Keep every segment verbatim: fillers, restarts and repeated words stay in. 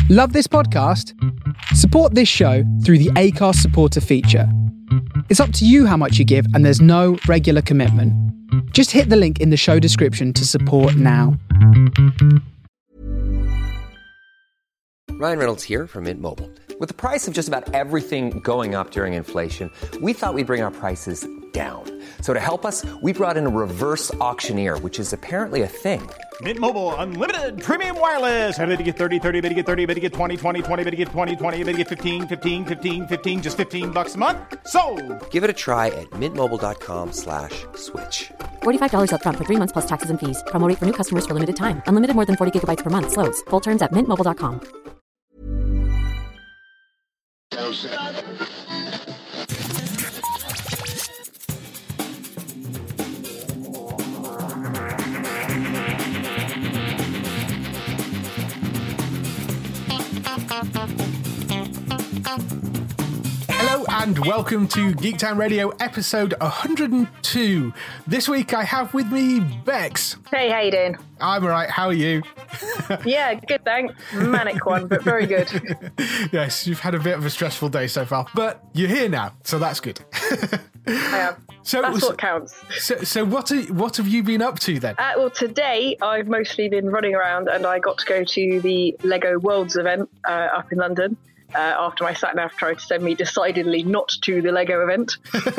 Love this podcast? Support this show through the Acast supporter feature. It's up to you how much you give, and there's no regular commitment. Just hit the link in the show description to support now. Ryan Reynolds here from Mint Mobile. With the price of just about everything going up during inflation, we thought we'd bring our prices down. So to help us, we brought in a reverse auctioneer, which is apparently a thing. Mint Mobile Unlimited Premium Wireless. How to get thirty, thirty, how to get thirty, how to get twenty, twenty, twenty, how to get twenty, twenty, how to get fifteen, fifteen, fifteen, fifteen, just fifteen bucks a month? Sold! Give it a try at mintmobile.com slash switch. forty-five dollars up front for three months plus taxes and fees. Promo rate for new customers for limited time. Unlimited more than forty gigabytes per month. Slows full terms at mint mobile dot com. Hello and welcome to Geektown Radio episode one hundred two. This week I have with me Bex. Hey, how you doing? I'm alright, how are you? Yeah, good, thanks. Manic one, but very good. Yes, you've had a bit of a stressful day so far, but you're here now, so that's good. I am. So, That's what counts. So, so what, are, what have you been up to then? Uh, well, today I've mostly been running around and I got to go to the Lego Worlds event uh, up in London. Uh, after my sat-nav tried to send me decidedly not to the Lego event.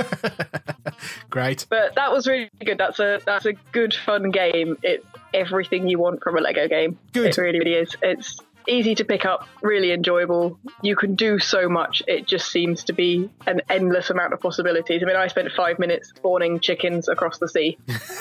Great. But that was really good. That's a that's a good, fun game. It's everything you want from a Lego game. Good. It really, really is. It's easy to pick up, really enjoyable. You can do so much. It just seems to be an endless amount of possibilities. I mean, I spent five minutes spawning chickens across the sea.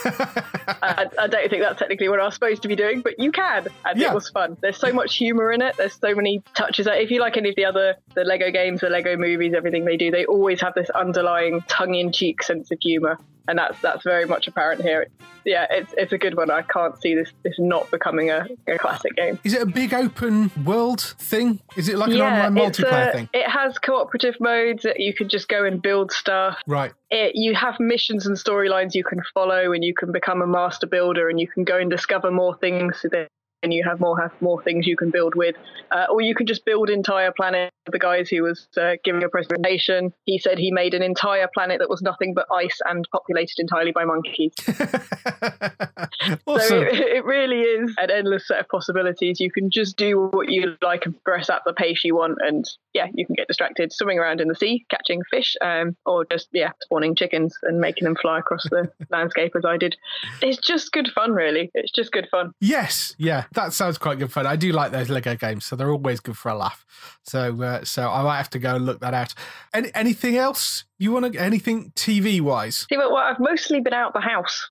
I, I don't think that's technically what I was supposed to be doing, but you can, and Yeah. it was fun. There's so much humour in it. There's so many touches. If you like any of the other the Lego games, the Lego movies, everything they do, they always have this underlying tongue-in-cheek sense of humour, and that's that's very much apparent here. Yeah, it's it's a good one. I can't see this this not becoming a, a classic game. Is it a big open world thing? Is it like an yeah, online it's multiplayer a- thing? It has cooperative modes that you can just go and build stuff. Right. It, you have missions and storylines you can follow, and you can become a master builder, and you can go and discover more things. So that and you have more have more things you can build with, uh, or you can just build entire planet. The guys who was uh, giving a presentation, he said he made an entire planet that was nothing but ice and populated entirely by monkeys. Awesome. So it, it really is an endless set of possibilities. You can just do what you like and progress at the pace you want, and yeah, you can get distracted swimming around in the sea, catching fish, um, or just yeah, spawning chickens and making them fly across the landscape as I did. It's just good fun, really. It's just good fun. Yes, yeah, that sounds quite good fun. I do like those Lego games, so they're always good for a laugh. So, uh, so I might have to go and look that out. Any, anything else you want to? Anything T V wise? See, but well, I've mostly been out the house,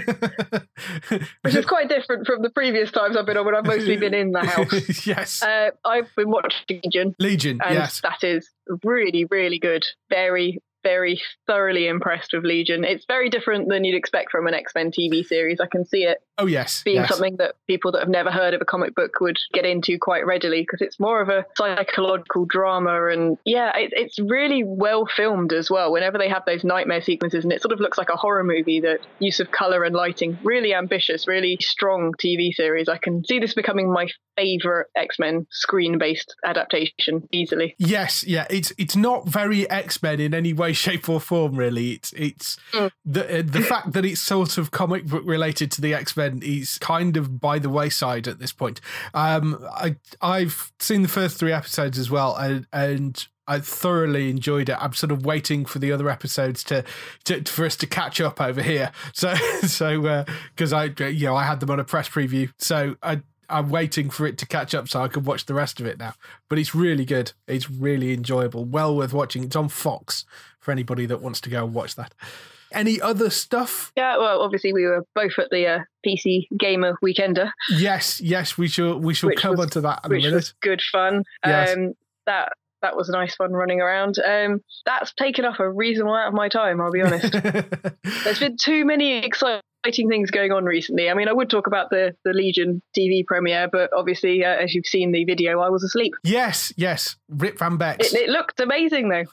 which is quite different from the previous times I've been on when I've mostly been in the house. Yes, Uh, I've been watching Legion. Legion. And Yes, that is really, really good. Very, very thoroughly impressed with Legion. It's very different than you'd expect from an X-Men T V series. I can see it oh yes, being yes. something that people that have never heard of a comic book would get into quite readily, because it's more of a psychological drama, and yeah, it, it's really well filmed as well. Whenever they have those nightmare sequences, and it sort of looks like a horror movie, the use of colour and lighting, really ambitious, really strong T V series. I can see this becoming my favourite X-Men screen-based adaptation easily. Yes, yeah, it's it's not very X-Men in any way, shape, or form. Really, it's it's Mm. the uh, the fact that it's sort of comic book related to the X-Men is kind of by the wayside at this point. Um, I I've seen the first three episodes as well, and and I thoroughly enjoyed it. I'm sort of waiting for the other episodes to, to for us to catch up over here. So so because uh, I you know I had them on a press preview, so I. I'm waiting for it to catch up so I can watch the rest of it now. But it's really good. It's really enjoyable. Well worth watching. It's on Fox for anybody that wants to go and watch that. Any other stuff? Yeah, well, obviously we were both at the uh, P C Gamer Weekender. Yes, yes, we shall we shall Which come was- on to that in a which minute. was good fun. Yes. Um, that that was nice fun running around. Um, that's taken up a reasonable amount of my time, I'll be honest. There's been too many exciting exciting things going on recently. I mean, I would talk about the, the Legion T V premiere, but obviously, uh, as you've seen the video, I was asleep. Yes, yes. Rip Van Bex. It, it looked amazing, though.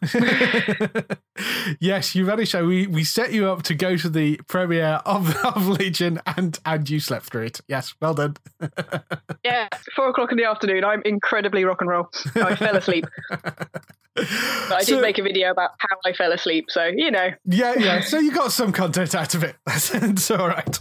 Yes, you've had a show. We we set you up to go to the premiere of, of Legion, and, and you slept through it. Yes, well done. Yeah, four o'clock in the afternoon. I'm incredibly rock and roll. I fell asleep. But I did So- make a video about how I fell asleep, so, you know. Yeah, yeah. So you got some content out of it. It's all right.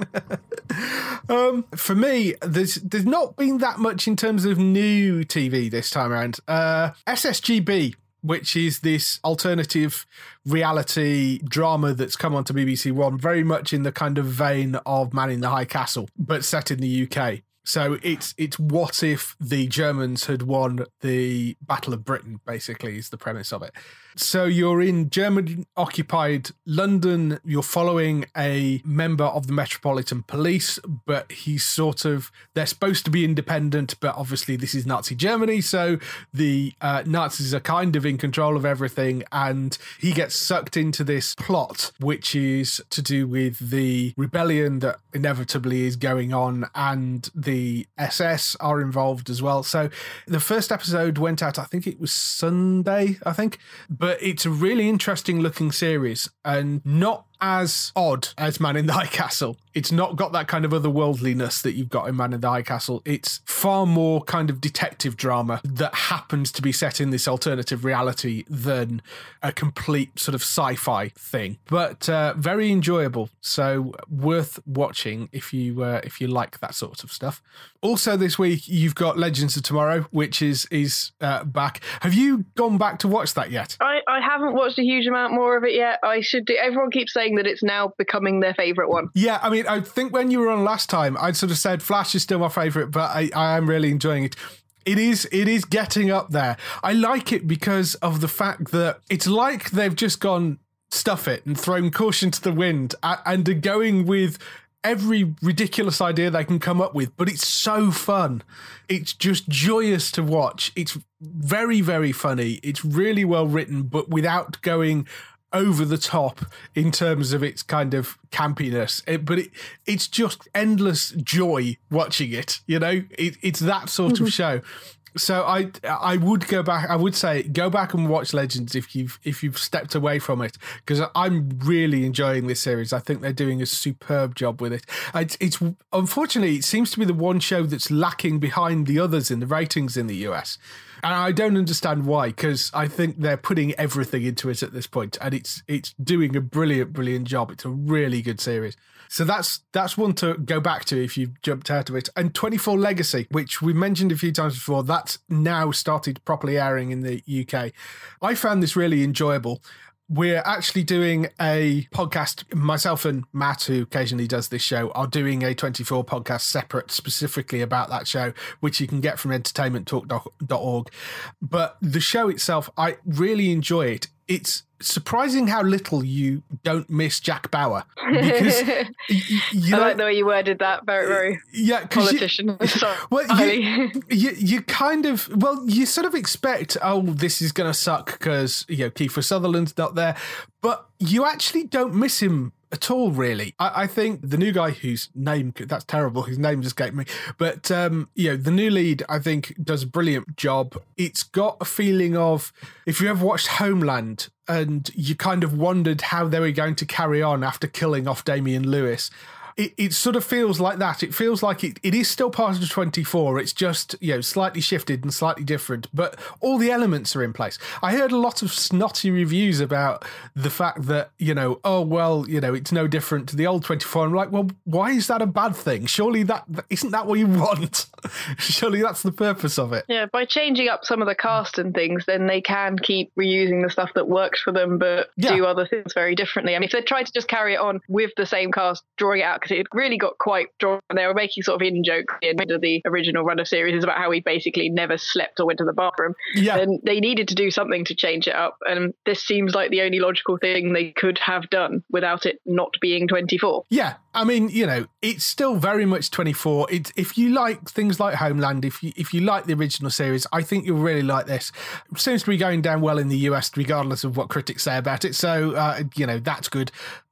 um, for me, there's there's not been that much in terms of new T V this time around. Uh, S S G B, which is this alternative reality drama that's come onto B B C One, very much in the kind of vein of Man in the High Castle, but set in the U K. So it's it's what if the Germans had won the Battle of Britain, basically, is the premise of it. So you're in German-occupied London. You're following a member of the Metropolitan Police, but he's sort of, they're supposed to be independent, but obviously this is Nazi Germany, so the uh, Nazis are kind of in control of everything, and he gets sucked into this plot, which is to do with the rebellion that inevitably is going on, and the S S are involved as well. So the first episode went out, I think it was Sunday, I think, but it's a really interesting looking series and not as odd as Man in the High Castle. It's not got that kind of otherworldliness that you've got in Man in the High Castle. It's far more kind of detective drama that happens to be set in this alternative reality than a complete sort of sci-fi thing. But uh, very enjoyable, so worth watching if you uh, if you like that sort of stuff. Also this week you've got Legends of Tomorrow, which is is uh, back. Have you gone back to watch that yet? I, I haven't watched a huge amount more of it yet. I should do. Everyone keeps saying that it's now becoming their favourite one. Yeah, I mean, I think when you were on last time, I'd sort of said Flash is still my favourite, but I, I am really enjoying it. It is it is getting up there. I like it because of the fact that it's like they've just gone stuff it and thrown caution to the wind and are going with every ridiculous idea they can come up with, but it's so fun. It's just joyous to watch. It's very, very funny. It's really well written, but without going over the top in terms of its kind of campiness. It, but it it's just endless joy watching it, you know? It, it's that sort of show. So I I would go back. I would say go back and watch Legends if you've if you've stepped away from it, because I'm really enjoying this series. I think they're doing a superb job with it. It's, it's unfortunately it seems to be the one show that's lacking behind the others in the ratings in the U S, and I don't understand why. Because I think they're putting everything into it at this point, and it's it's doing a brilliant brilliant job. It's a really good series. So that's that's one to go back to if you've jumped out of it. And twenty-four Legacy, which we mentioned a few times before, that's now started properly airing in the U K. I found this really enjoyable. We're actually doing a podcast, myself and Matt, who occasionally does this show, are doing a twenty-four podcast separate specifically about that show, which you can get from entertainment talk dot org. But the show itself, I really enjoy it. It's surprising how little you don't miss Jack Bauer. Because you, you I know, like the way you worded that. Very, very yeah, politician. You, Sorry. well, you, you, you kind of, well, you sort of expect, oh, this is going to suck because, you know, Kiefer Sutherland's not there. But you actually don't miss him at all, really. I, I think the new guy whose name, that's terrible, his name just escaped me. But, um, you know, the new lead, I think, does a brilliant job. It's got a feeling of, if you ever watched Homeland and you kind of wondered how they were going to carry on after killing off Damian Lewis, It, it sort of feels like that. It feels like it, it is still part of twenty-four. It's just, you know, slightly shifted and slightly different, but all the elements are in place. I heard a lot of snotty reviews about the fact that, you know, oh, well, you know, it's no different to the old twenty-four. I'm like, well, why is that a bad thing? Surely that, isn't that what you want? Surely that's the purpose of it. Yeah, by changing up some of the cast and things, then they can keep reusing the stuff that works for them, but Yeah. do other things very differently. I mean, if they tried to just carry it on with the same cast, drawing it out, because it really got quite drawn. They were making sort of in joke at the end of the original run of series is about how he basically never slept or went to the bathroom. Yeah. And they needed to do something to change it up. And this seems like the only logical thing they could have done without it not being twenty-four. Yeah, I mean, you know, it's still very much twenty-four. It's, if you like things like Homeland, if you if you like the original series, I think you'll really like this. It seems to be going down well in the U S, regardless of what critics say about it. So, uh, you know, that's good.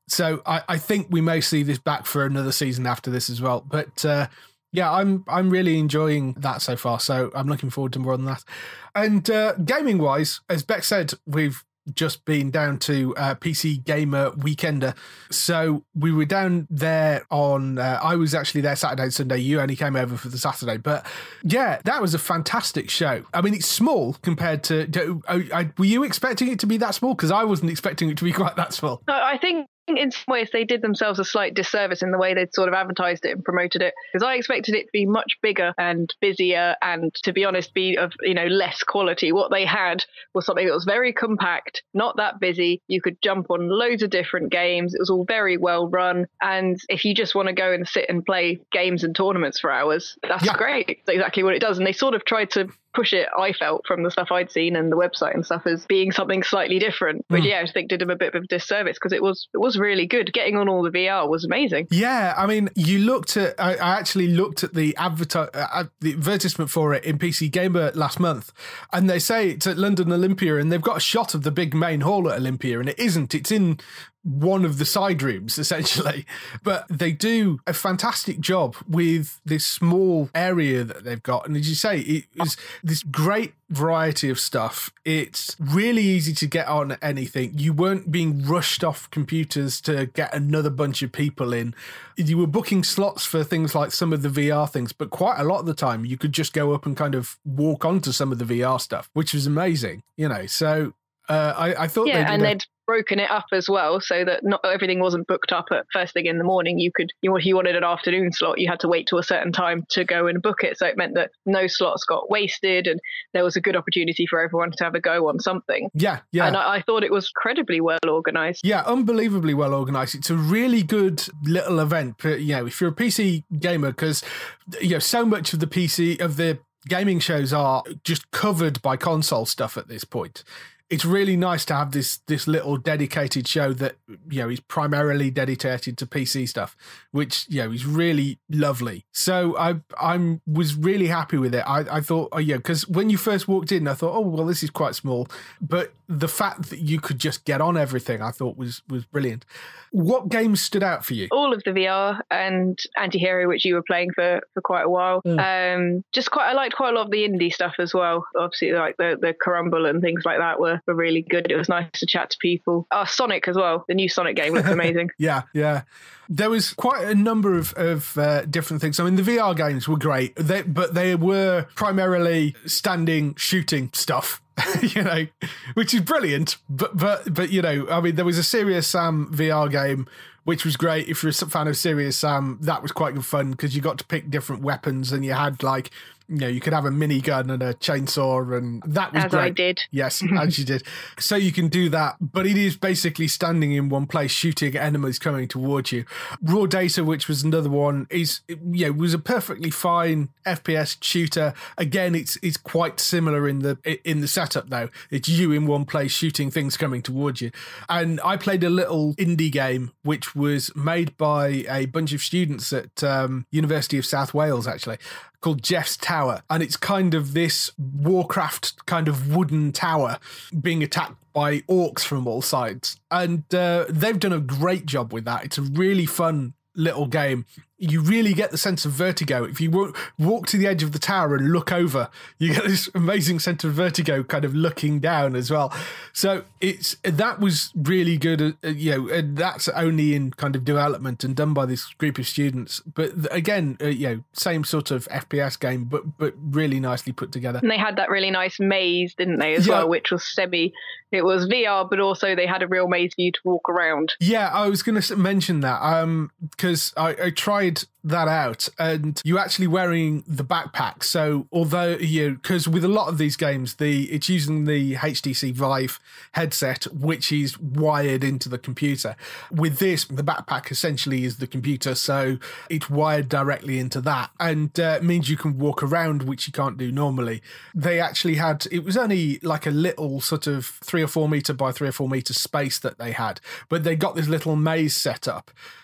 So I, I think we may see this back for another season after this as well. But uh, yeah, I'm I'm really enjoying that so far. So I'm looking forward to more than that. And uh, gaming wise, as Beck said, we've just been down to uh, P C Gamer Weekender. So we were down there on, uh, I was actually there Saturday and Sunday. You only came over for the Saturday. But yeah, that was a fantastic show. I mean, it's small compared to, to I, I, were you expecting it to be that small? Because I wasn't expecting it to be quite that small. I think in some ways they did themselves a slight disservice in the way they'd sort of advertised it and promoted it, because I expected it to be much bigger and busier and, to be honest, be of, you know, less quality. What they had was something that was very compact, not that busy. You could jump on loads of different games. It was all very well run, and if you just want to go and sit and play games and tournaments for hours, that's yeah. great. That's exactly what it does. And they sort of tried to push it, I felt, from the stuff I'd seen and the website and stuff, as being something slightly different. But mm. yeah, I think did them a bit of a disservice, because it was it was really good. Getting on all the V R was amazing. Yeah, I mean, you looked at, I, I actually looked at the, adverti- uh, the advertisement for it in P C Gamer last month, and they say it's at London Olympia, and they've got a shot of the big main hall at Olympia, and it isn't. It's in one of the side rooms, essentially. But they do a fantastic job with this small area that they've got. And as you say, it is this great variety of stuff. It's really easy to get on anything. You weren't being rushed off computers to get another bunch of people in. You were booking slots for things like some of the V R things, but quite a lot of the time you could just go up and kind of walk onto some of the V R stuff, which was amazing, you know. So uh, I, I thought yeah, they did and a- they'd broken it up as well, so that not everything wasn't booked up at first thing in the morning. You could, you, if you wanted an afternoon slot, you had to wait till a certain time to go and book it. So it meant that no slots got wasted, and there was a good opportunity for everyone to have a go on something. Yeah, yeah. And I, I thought it was incredibly well organised. Yeah, unbelievably well organised. It's a really good little event. But, you know, if you're a P C gamer, because, you know, so much of the P C of the gaming shows are just covered by console stuff at this point. It's really nice to have this this little dedicated show that, you know, is primarily dedicated to P C stuff, which, you know, is really lovely. So I I'm was really happy with it. I, I thought, oh yeah, because when you first walked in, I thought, oh well, this is quite small, but the fact that you could just get on everything, I thought was was brilliant. What games stood out for you? All of the V R and Anti-Hero, which you were playing for, for quite a while. Mm. Um, just quite, I liked quite a lot of the indie stuff as well. Obviously, like the the Carumble and things like that were, were really good. It was nice to chat to people. Oh, Sonic as well. The new Sonic game looks amazing. yeah, yeah. There was quite a number of, of uh, different things. I mean, the V R games were great, they, but they were primarily standing shooting stuff. You know, which is brilliant. But, but, but, you know, I mean, there was a Serious Sam V R game, which was great. If you're a fan of Serious Sam, that was quite good fun, because you got to pick different weapons, and you had, like, you know, you could have a minigun and a chainsaw, and that was as great. I did. Yes, as you did. So you can do that, but it is basically standing in one place, shooting enemies coming towards you. Raw Data, which was another one, is, you know, was a perfectly fine F P S shooter. Again, it's it's quite similar in the in the setup though. It's you in one place shooting things coming towards you. And I played a little indie game which was made by a bunch of students at um, University of South Wales, actually, called Jeff's Tower. And it's kind of this Warcraft kind of wooden tower being attacked by orcs from all sides. And uh, they've done a great job with that. It's a really fun little game. You really get the sense of vertigo. If you walk, walk to the edge of the tower and look over, you get this amazing sense of vertigo kind of looking down as well. So it's that was really good, uh, you know, and that's only in kind of development and done by this group of students. But again, uh, you know, same sort of F P S game, but but really nicely put together. And they had that really nice maze, didn't they, as yeah. well, which was semi, it was V R, but also they had a real maze for you to walk around. Yeah, I was going to mention that um, because I, I tried that out, and you're actually wearing the backpack. So although you, because with a lot of these games, the it's using the H T C Vive headset, which is wired into the computer. With this, the backpack essentially is the computer, so it's wired directly into that, and uh, means you can walk around, which you can't do normally. They actually had, it was only like a little sort of three or four meter by three or four meter space that they had, but they got this little maze set up.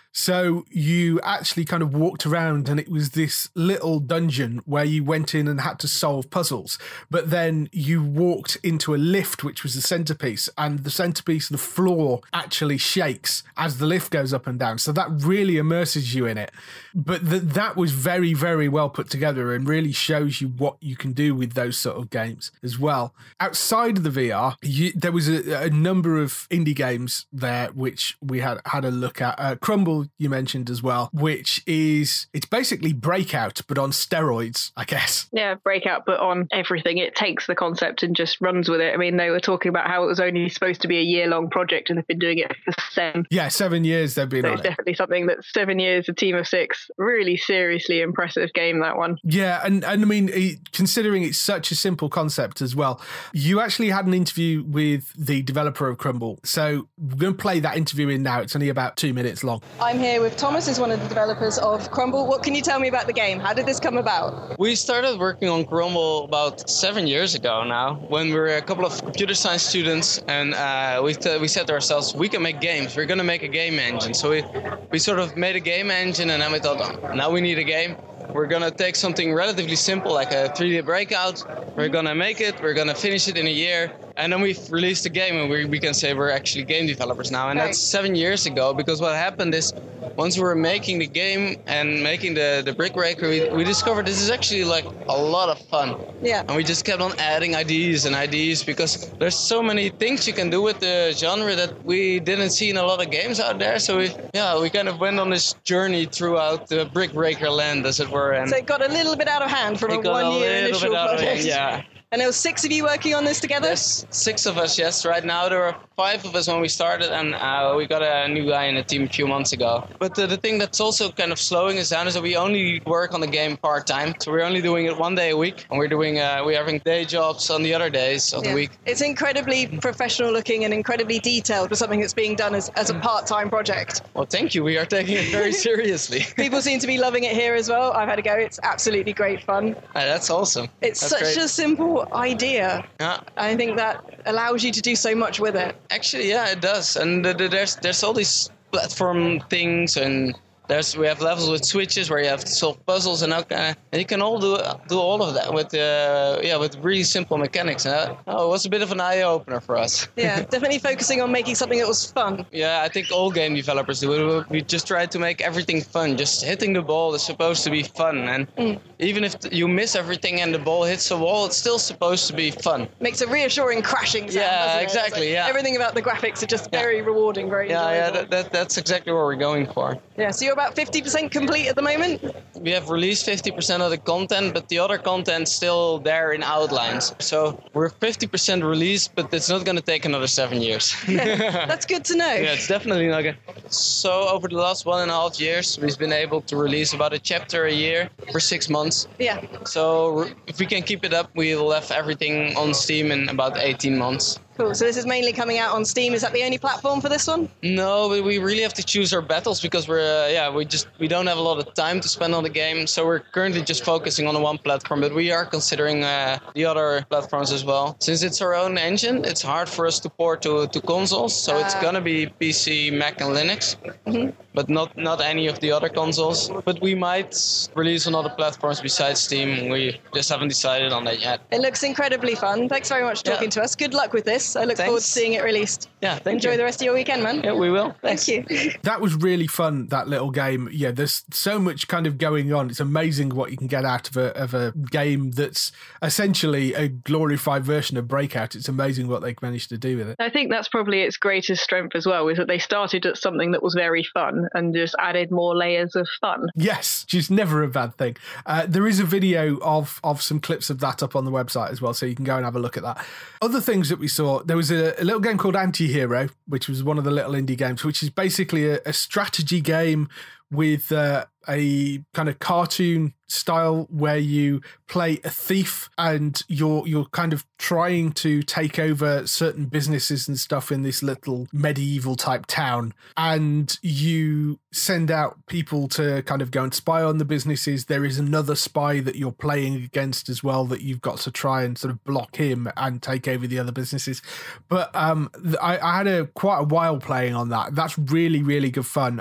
So you actually kind of walked around and it was this little dungeon where you went in and had to solve puzzles. But then you walked into a lift, which was the centerpiece, and the centerpiece, the floor actually shakes as the lift goes up and down. So that really immerses you in it. But th- that was very, very well put together and really shows you what you can do with those sort of games as well. Outside of the V R, you, there was a, a number of indie games there, which we had had a look at. Uh, Crumble, you mentioned as well, which is, it's basically Breakout, but on steroids, I guess. Yeah, Breakout, but on everything. It takes the concept and just runs with it. I mean, they were talking about how it was only supposed to be a year-long project and they've been doing it for seven. Yeah, seven years they've been so on it's it. Definitely something that seven years, a team of six, really seriously impressive game, that one. Yeah, and, and I mean, it, considering it's such a simple concept as well, you actually had an interview with the developer of Crumble. So we're going to play that interview in now. It's only about two minutes long. I'm here with Thomas, who's one of the developers of Crumble. What can you tell me about the game? How did this come about? We started working on Crumble about seven years ago now, when we were a couple of computer science students, and uh, we th- we said to ourselves, we can make games. We're going to make a game engine. So we, we sort of made a game engine, and then we thought, oh, now we need a game. We're going to take something relatively simple like a three D Breakout. We're going to make it. We're going to finish it in a year. And then we've released the game, and we, we can say we're actually game developers now. And right. That's seven years ago, because what happened is once we were making the game and making the, the Brick Breaker, we, we discovered this is actually like a lot of fun. Yeah. And we just kept on adding ideas and ideas, because there's so many things you can do with the genre that we didn't see in a lot of games out there. So we, yeah, we kind of went on this journey throughout the Brick Breaker land, as it were. And so it got a little bit out of hand from a it got a one-year little initial bit out of project. hand, yeah. And there was six of you working on this together? There's six of us, yes. Right now there were five of us when we started, and uh, we got a new guy in the team a few months ago. But uh, the thing that's also kind of slowing us down is that we only work on the game part-time. So we're only doing it one day a week, and we're doing uh, we're having day jobs on the other days of yeah. the week. It's incredibly professional looking and incredibly detailed for something that's being done as, as a part-time project. Well, thank you. We are taking it very seriously. People seem to be loving it here as well. I've had a go. It's absolutely great fun. Uh, that's awesome. It's that's such great. a simple idea. Yeah. I think that allows you to do so much with it. Actually, yeah, it does. And uh, there's there's all these platform things, and there's we have levels with switches where you have to solve puzzles, and, uh, and you can all do do all of that with uh, yeah with really simple mechanics. And uh, oh, it was a bit of an eye opener for us. Yeah, definitely focusing on making something that was fun. Yeah, I think all game developers do it. We just try to make everything fun. Just hitting the ball is supposed to be fun, and mm. even if you miss everything and the ball hits a wall, it's still supposed to be fun. Makes a reassuring crashing sound. Yeah, doesn't it? exactly. Like yeah, everything about the graphics are just very yeah. rewarding, very yeah, enjoyable. yeah. That, that, that's exactly what we're going for. Yeah, so you're about fifty percent complete at the moment? We have released fifty percent of the content, but the other content's still there in outlines. So we're fifty percent released, but it's not going to take another seven years. Yeah, that's good to know. Yeah, it's definitely not good. So over the last one and a half years, we've been able to release about a chapter a year for six months. Yeah. So if we can keep it up, we'll have everything on Steam in about eighteen months. Cool. So this is mainly coming out on Steam. Is that the only platform for this one? No, we, we really have to choose our battles, because we're uh, yeah we just we don't have a lot of time to spend on the game. So we're currently just focusing on the one platform, but we are considering uh, the other platforms as well. Since it's our own engine, it's hard for us to port to to consoles. So uh, it's gonna be P C, Mac, and Linux, mm-hmm. but not not any of the other consoles. But we might release on other platforms besides Steam. We just haven't decided on that yet. It looks incredibly fun. Thanks very much for talking yeah. to us. Good luck with this. I look Thanks. forward to seeing it released. Yeah, thank Enjoy you. the rest of your weekend, man. Yeah, we will. Thank Thanks. you. That was really fun, that little game. Yeah, there's so much kind of going on. It's amazing what you can get out of a of a game that's essentially a glorified version of Breakout. It's amazing what they managed to do with it. I think that's probably its greatest strength as well, is that they started at something that was very fun and just added more layers of fun. Yes, which is never a bad thing. Uh, there is a video of of some clips of that up on the website as well, so you can go and have a look at that. Other things that we saw, there was a, a little game called Anti-Hero, which was one of the little indie games, which is basically a, a strategy game with uh, a kind of cartoon style where you play a thief and you're you're kind of trying to take over certain businesses and stuff in this little medieval type town, and you send out people to kind of go and spy on the businesses. There is another spy that you're playing against as well that you've got to try and sort of block him and take over the other businesses. But um I, I had a quite a while playing on that. That's really really good fun. I'm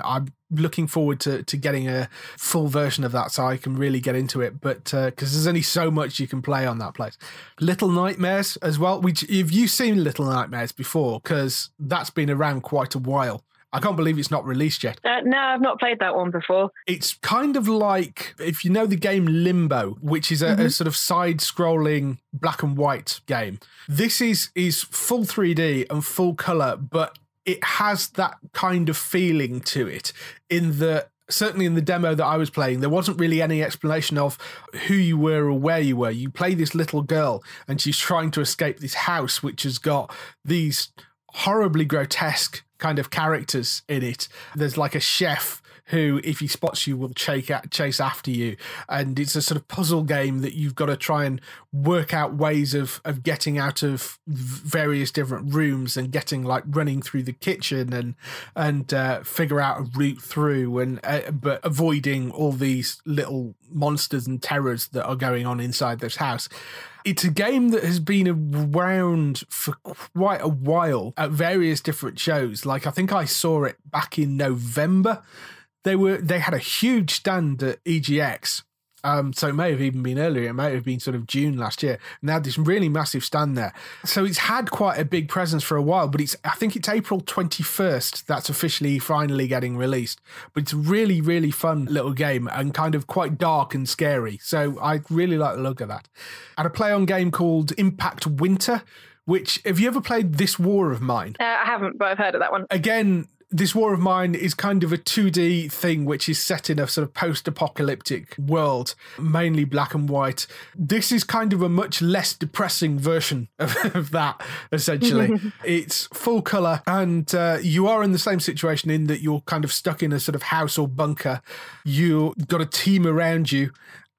looking forward to, to getting a full version of that so I can really get into it. But because uh, there's only so much you can play on that place. Little Nightmares as well. Which, have you seen Little Nightmares before? Because that's been around quite a while. I can't believe it's not released yet. Uh, no, I've not played that one before. It's kind of like, if you know the game Limbo, which is a, mm-hmm. a sort of side-scrolling black and white game. This is is full three D and full colour, but it has that kind of feeling to it in the... Certainly in the demo that I was playing, there wasn't really any explanation of who you were or where you were. You play this little girl and she's trying to escape this house, which has got these horribly grotesque kind of characters in it. There's like a chef who, if he spots you, will chase chase after you. And it's a sort of puzzle game that you've got to try and work out ways of, of getting out of various different rooms and getting, like, running through the kitchen and and uh, figure out a route through, and uh, but avoiding all these little monsters and terrors that are going on inside this house. It's a game that has been around for quite a while at various different shows. Like, I think I saw it back in November. They were they had a huge stand at E G X, um, so it may have even been earlier. It may have been sort of June last year. And they had this really massive stand there. So it's had quite a big presence for a while, but it's I think it's April twenty-first that's officially finally getting released. But it's a really, really fun little game and kind of quite dark and scary. So I really like the look of that. I had a play-on game called Impact Winter, which, have you ever played This War of Mine? Uh, I haven't, but I've heard of that one. Again, This War of Mine is kind of a two D thing, which is set in a sort of post-apocalyptic world, mainly black and white. This is kind of a much less depressing version of, of that, essentially. It's full colour, and uh, you are in the same situation in that you're kind of stuck in a sort of house or bunker. You've got a team around you,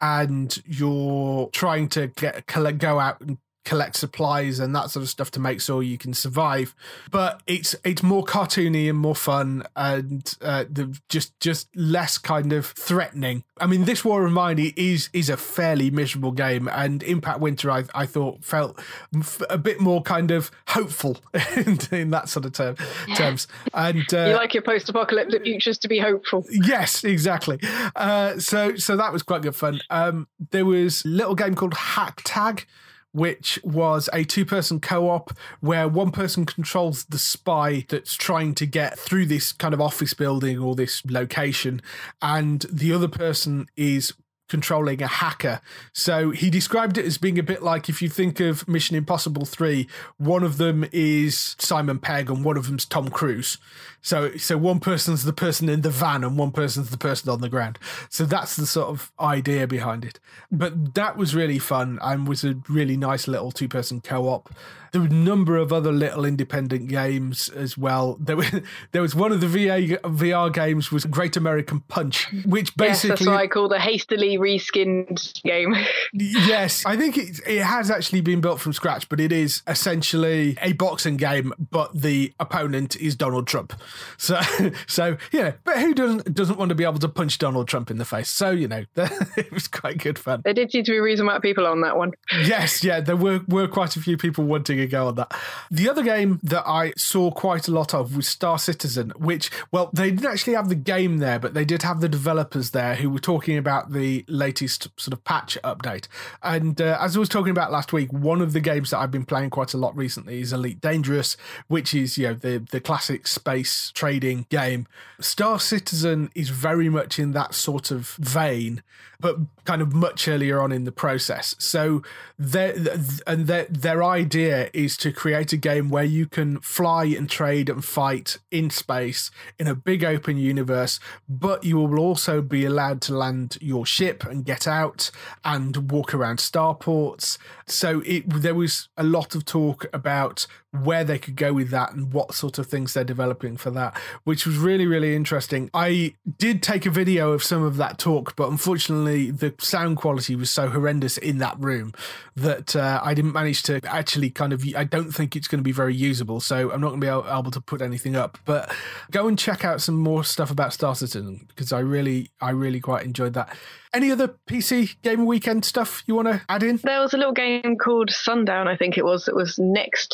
and you're trying to get collect, go out and collect supplies and that sort of stuff to make sure you can survive. But it's it's more cartoony and more fun, and uh, the, just just less kind of threatening. I mean, This War of Mine is is a fairly miserable game, and Impact Winter I I thought felt a bit more kind of hopeful in, in that sort of term, terms. And uh, you like your post-apocalyptic futures to be hopeful. Yes, exactly. Uh, so so that was quite good fun. Um, there was a little game called Hack Tag, which was a two-person co-op where one person controls the spy that's trying to get through this kind of office building or this location, and the other person is controlling a hacker. So he described it as being a bit like, if you think of Mission Impossible three, one of them is Simon Pegg and one of them's Tom Cruise. So so one person's the person in the van and one person's the person on the ground. So that's the sort of idea behind it. But that was really fun and was a really nice little two-person co-op. There were a number of other little independent games as well. There was, there was one of the V A, V R games was Great American Punch, which basically... Yes, that's what I call the hastily reskinned game. Yes, I think it, it has actually been built from scratch, but it is essentially a boxing game, but the opponent is Donald Trump. So, so you know, but who doesn't doesn't want to be able to punch Donald Trump in the face? So, you know, it was quite good fun. There did seem to be a reason why people on that one. Yes, yeah, there were, were quite a few people wanting a go on that. The other game that I saw quite a lot of was Star Citizen, which, well, they didn't actually have the game there, but they did have the developers there who were talking about the latest sort of patch update. And uh, as I was talking about last week, one of the games that I've been playing quite a lot recently is Elite Dangerous, which is, you know, the, the classic space trading game. Star Citizen is very much in that sort of vein, but kind of much earlier on in the process. So their and their their idea is to create a game where you can fly and trade and fight in space in a big open universe, but you will also be allowed to land your ship and get out and walk around starports. So it there was a lot of talk about where they could go with that and what sort of things they're developing for that, which was really, really interesting. I did take a video of some of that talk, but unfortunately the sound quality was so horrendous in that room that uh, I didn't manage to actually kind of, I don't think it's going to be very usable, so I'm not going to be able, able to put anything up. But go and check out some more stuff about Star Citizen, because I really, I really quite enjoyed that. Any other P C Gamer Weekend stuff you want to add in? There was a little game called Sundown, I think it was, that was next to where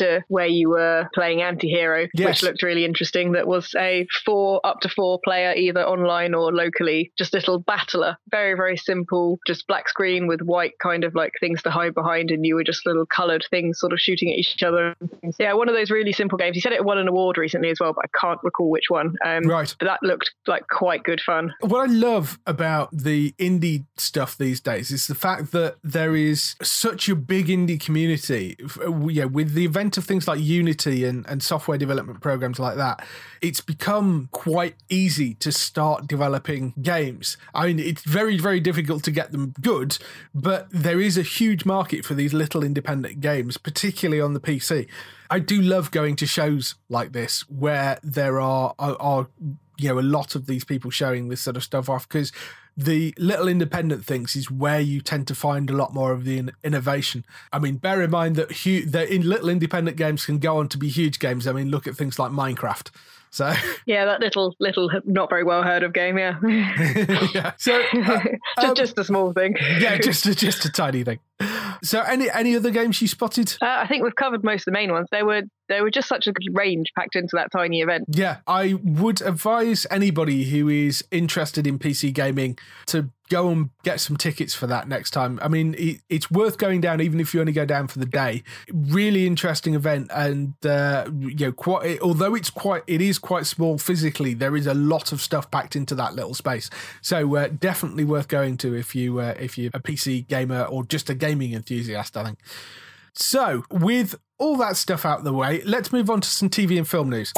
where you were playing anti-hero, Yes. which looked really interesting. That was a four up to four player, either online or locally, just little battler. Very, very simple, just black screen with white kind of like things to hide behind, and you were just little coloured things sort of shooting at each other. Yeah, one of those really simple games. He said it won an award recently as well, but I can't recall which one. Um, Right. But that looked like quite good fun. What I love about the indie stuff these days is the fact that there is such a big indie community. Yeah, with the event of things like Unity and, and software development programs like that, it's become quite easy to start developing games. I mean, it's very, very difficult to get them good, but there is a huge market for these little independent games, particularly on the P C. I do love going to shows like this where there are, are, are you know, a lot of these people showing this sort of stuff off, because the little independent things is where you tend to find a lot more of the in- innovation. I mean, bear in mind that, hu- that in little independent games can go on to be huge games. I mean, look at things like Minecraft. So yeah, that little, little, not very well heard of game. Yeah, yeah. So uh, just, um, just a small thing. yeah, just a, just a tiny thing. So, any any other games you spotted? Uh, I think we've covered most of the main ones. They were they were just such a good range packed into that tiny event. Yeah, I would advise anybody who is interested in P C gaming to go and get some tickets for that next time. I mean, it, it's worth going down, even if you only go down for the day. Really interesting event, and uh, you know, quite. Although it's quite, it is quite small physically. There is a lot of stuff packed into that little space. So uh, definitely worth going to if you uh, if you're a P C gamer or just a gaming enthusiast, I think. So, with all that stuff out of the way, let's move on to some T V and film news.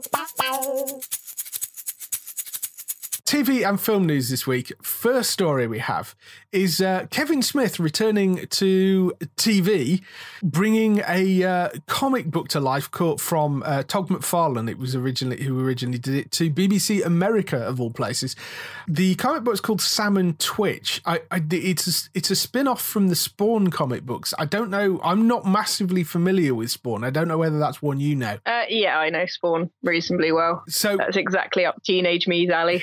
T V and film news this week. First story we have is uh, Kevin Smith returning to T V, bringing a uh, comic book to life caught from uh, Todd McFarlane. It was originally who originally did it, to B B C America of all places. The comic book is called Sam and Twitch. I, I, it's a, it's a spin-off from the Spawn comic books. I don't know. I'm not massively familiar with Spawn. I don't know whether that's one you know. Uh, yeah, I know Spawn reasonably well. So that's exactly up teenage me's alley.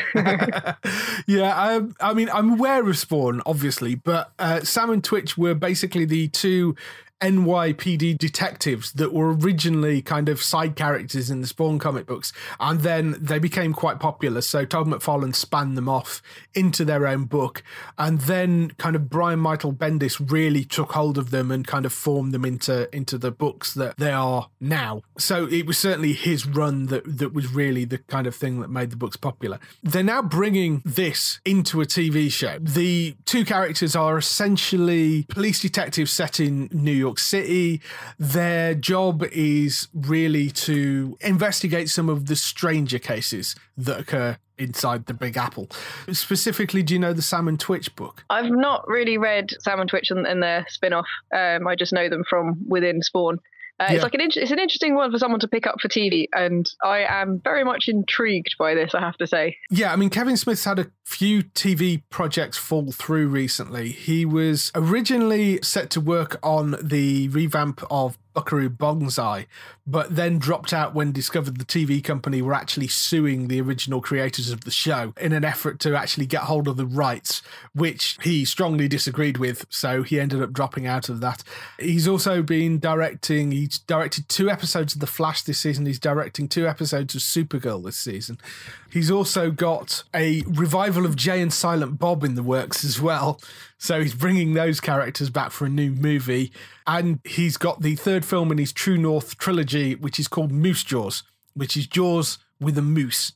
yeah, I, I mean, I'm aware of Spawn, obviously, but uh, Sam and Twitch were basically the two N Y P D detectives that were originally kind of side characters in the Spawn comic books, and then they became quite popular, so Todd McFarlane spanned them off into their own book, and then kind of Brian Michael Bendis really took hold of them and kind of formed them into into the books that they are now. So it was certainly his run that that was really the kind of thing that made the books popular. They're now bringing this into a T V show. The two characters are essentially police detectives set in New York City. Their job is really to investigate some of the stranger cases that occur inside the Big Apple. Specifically, do you know the Sam and Twitch book? I've not really read Sam and Twitch and, and their spin-off. Um, I just know them from within Spawn. Uh, Yeah. It's like an in- it's an interesting one for someone to pick up for T V, and I am very much intrigued by this, I have to say. Yeah, I mean, Kevin Smith's had a few T V projects fall through recently. He was originally set to work on the revamp of Buckaroo Banzai, but then dropped out when discovered the T V company were actually suing the original creators of the show in an effort to actually get hold of the rights, which he strongly disagreed with, so he ended up dropping out of that. He's also been directing, he's directed two episodes of The Flash this season, he's directing two episodes of Supergirl this season. He's also got a revival of Jay and Silent Bob in the works as well, so he's bringing those characters back for a new movie. And he's got the third film in his True North trilogy, which is called Moose Jaws, which is Jaws with a moose.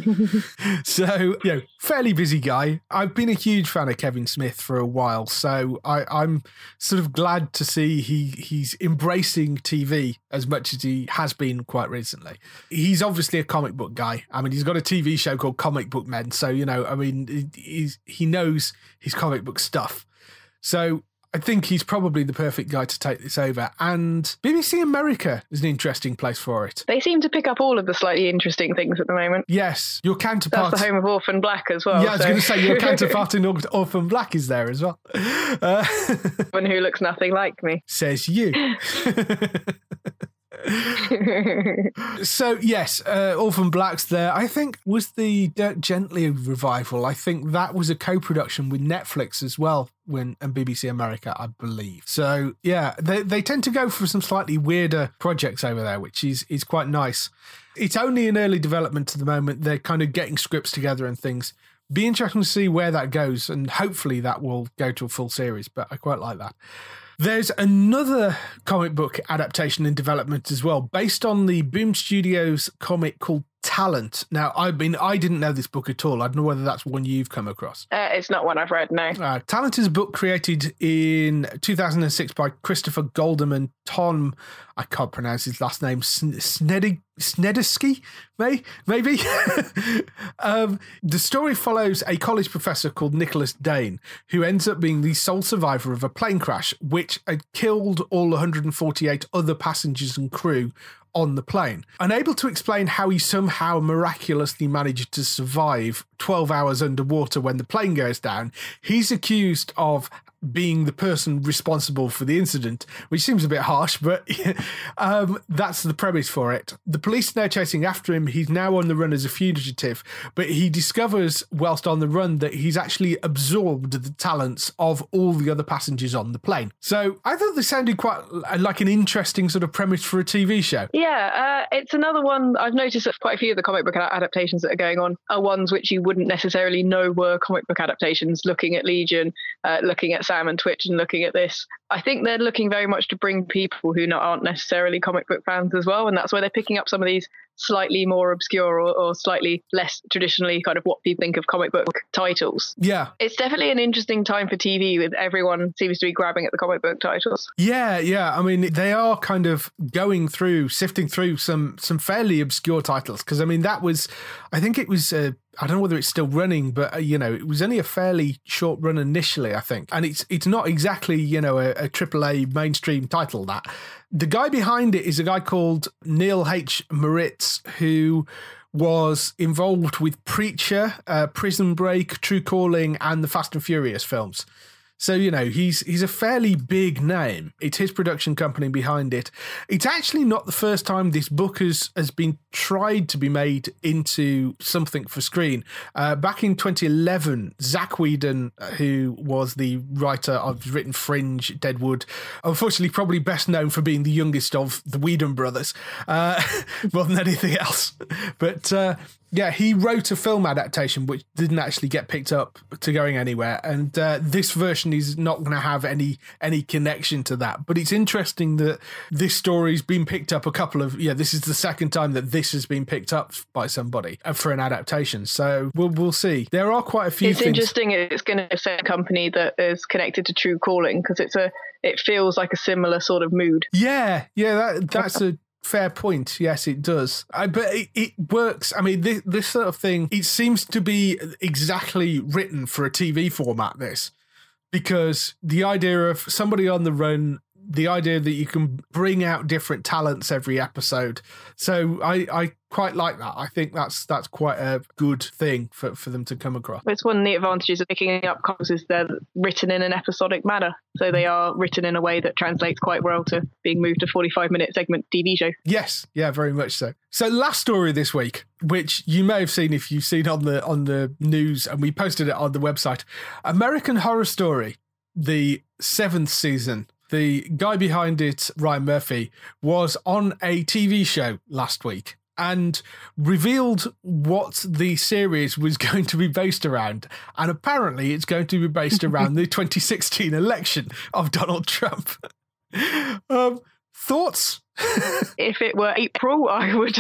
So, you know, fairly busy guy. I've been a huge fan of Kevin Smith for a while, so I, I'm sort of glad to see he he's embracing T V as much as he has been quite recently. He's obviously a comic book guy. I mean, he's got a T V show called Comic Book Men, so, you know, I mean, he's, he knows his comic book stuff. So I think he's probably the perfect guy to take this over. And B B C America is an interesting place for it. They seem to pick up all of the slightly interesting things at the moment. Yes, your counterpart. That's the home of Orphan Black as well. Yeah, I was so. going to say your counterpart in Orphan Black is there as well. Uh, One who looks nothing like me. says you. So, yes, uh, Orphan Black's there. I think was the Dirk Gently revival. I think that was a co-production with Netflix as well when and B B C America, I believe. So, yeah, they, they tend to go for some slightly weirder projects over there, which is, is quite nice. It's only in early development at the moment. They're kind of getting scripts together and things. Be interesting to see where that goes, and hopefully that will go to a full series, but I quite like that. There's another comic book adaptation in development as well, based on the Boom Studios comic called Talent. Now, I mean, I didn't know this book at all. I don't know whether that's one you've come across. Uh, it's not one I've read, no. Uh, Talent is a book created in two thousand six by Christopher Goldham and Tom, I can't pronounce his last name, Snedig, Snedesky, may, maybe? um, the story follows a college professor called Nicholas Dane, who ends up being the sole survivor of a plane crash, which had killed all one hundred forty-eight other passengers and crew on the plane. Unable to explain how he somehow miraculously managed to survive twelve hours underwater when the plane goes down, he's accused of being the person responsible for the incident, which seems a bit harsh, but um, that's the premise for it. The police are now chasing after him. He's now on the run as a fugitive, but he discovers whilst on the run that he's actually absorbed the talents of all the other passengers on the plane. So I thought this sounded quite like an interesting sort of premise for a T V show. Yeah, uh, it's another one. I've noticed that quite a few of the comic book adaptations that are going on are ones which you wouldn't necessarily know were comic book adaptations. Looking at Legion, uh, looking at Sam and Twitch and looking at this, I think they're looking very much to bring people who not, aren't necessarily comic book fans as well, and that's where they're picking up some of these slightly more obscure or, or slightly less traditionally kind of what people think of comic book titles. Yeah. It's definitely an interesting time for T V with everyone seems to be grabbing at the comic book titles. Yeah, yeah. I mean, they are kind of going through, sifting through some some fairly obscure titles, because I mean, that was, I think it was, uh, I don't know whether it's still running, but, uh, you know, it was only a fairly short run initially, I think. And it's it's not exactly, you know, a, a triple A mainstream title, that. The guy behind it is a guy called Neil H. Moritz, who was involved with Preacher, uh, Prison Break, True Calling, and the Fast and Furious films. So, you know, he's he's a fairly big name. It's his production company behind it. It's actually not the first time this book has, has been tried to be made into something for screen. Uh, back in twenty eleven, Zach Whedon, who was the writer of written Fringe, Deadwood, unfortunately probably best known for being the youngest of the Whedon brothers, uh, more than anything else. But uh, yeah, he wrote a film adaptation which didn't actually get picked up to going anywhere, and uh, this version is not going to have any any connection to that. But it's interesting that this story's been picked up a couple of, yeah, this is the second time that this has been picked up by somebody for an adaptation. So we'll we'll see. There are quite a few it's things. Interesting it's going to say a company that is connected to True Calling, because it's a it feels like a similar sort of mood. Yeah, yeah, that that's a fair point. Yes, it does. I, but it, it works. I mean, this, this sort of thing, it seems to be exactly written for a T V format, this. Because the idea of somebody on the run, the idea that you can bring out different talents every episode. So I, I quite like that. I think that's that's quite a good thing for, for them to come across. It's one of the advantages of picking up comics is they're written in an episodic manner. So they are written in a way that translates quite well to being moved to forty-five minute segment T V show. Yes, yeah, very much so. So last story this week, which you may have seen if you've seen on the on the news, and we posted it on the website. American Horror Story, the seventh season. The guy behind it, Ryan Murphy, was on a T V show last week and revealed what the series was going to be based around. And apparently it's going to be based around the twenty sixteen election of Donald Trump. um, thoughts? If it were April, I would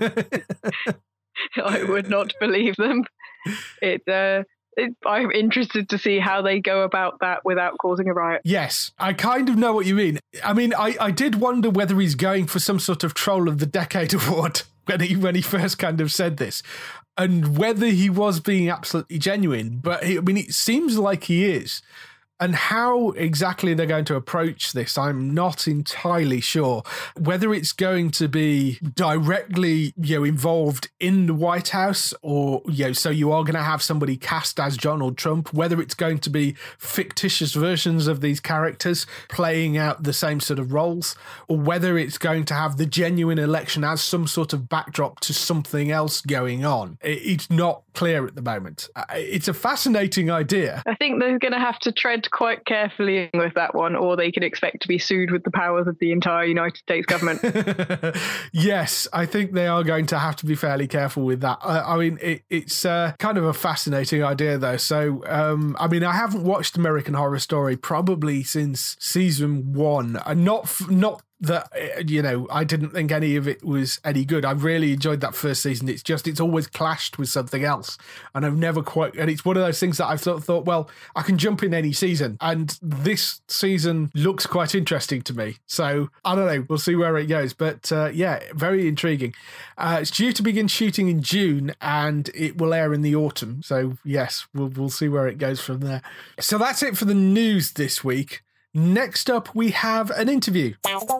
uh, I would not believe them. It uh It, I'm interested to see how they go about that without causing a riot. Yes, I kind of know what you mean. I mean, I, I did wonder whether he's going for some sort of Troll of the Decade award when he when he first kind of said this, and whether he was being absolutely genuine. But he, I mean, it seems like he is. And how exactly they're going to approach this, I'm not entirely sure. Whether it's going to be directly, you know, involved in the White House, or, you know, so you are going to have somebody cast as Donald Trump, whether it's going to be fictitious versions of these characters playing out the same sort of roles, or whether it's going to have the genuine election as some sort of backdrop to something else going on. It's not clear at the moment. It's a fascinating idea. I think they're going to have to tread quite carefully with that one, or they can expect to be sued with the powers of the entire United States government. Yes, I think they are going to have to be fairly careful with that. I, I mean, it, it's uh, kind of a fascinating idea, though. So, um, I mean, I haven't watched American Horror Story probably since season one. Not not. That, you know, I didn't think any of it was any good. I really enjoyed that first season. It's just, it's always clashed with something else. And I've never quite, and it's one of those things that I've thought, thought well, I can jump in any season. And this season looks quite interesting to me. So I don't know, we'll see where it goes. But uh, yeah, very intriguing. Uh, it's due to begin shooting in June and it will air in the autumn. So yes, we'll, we'll see where it goes from there. So that's it for the news this week. Next up, we have an interview.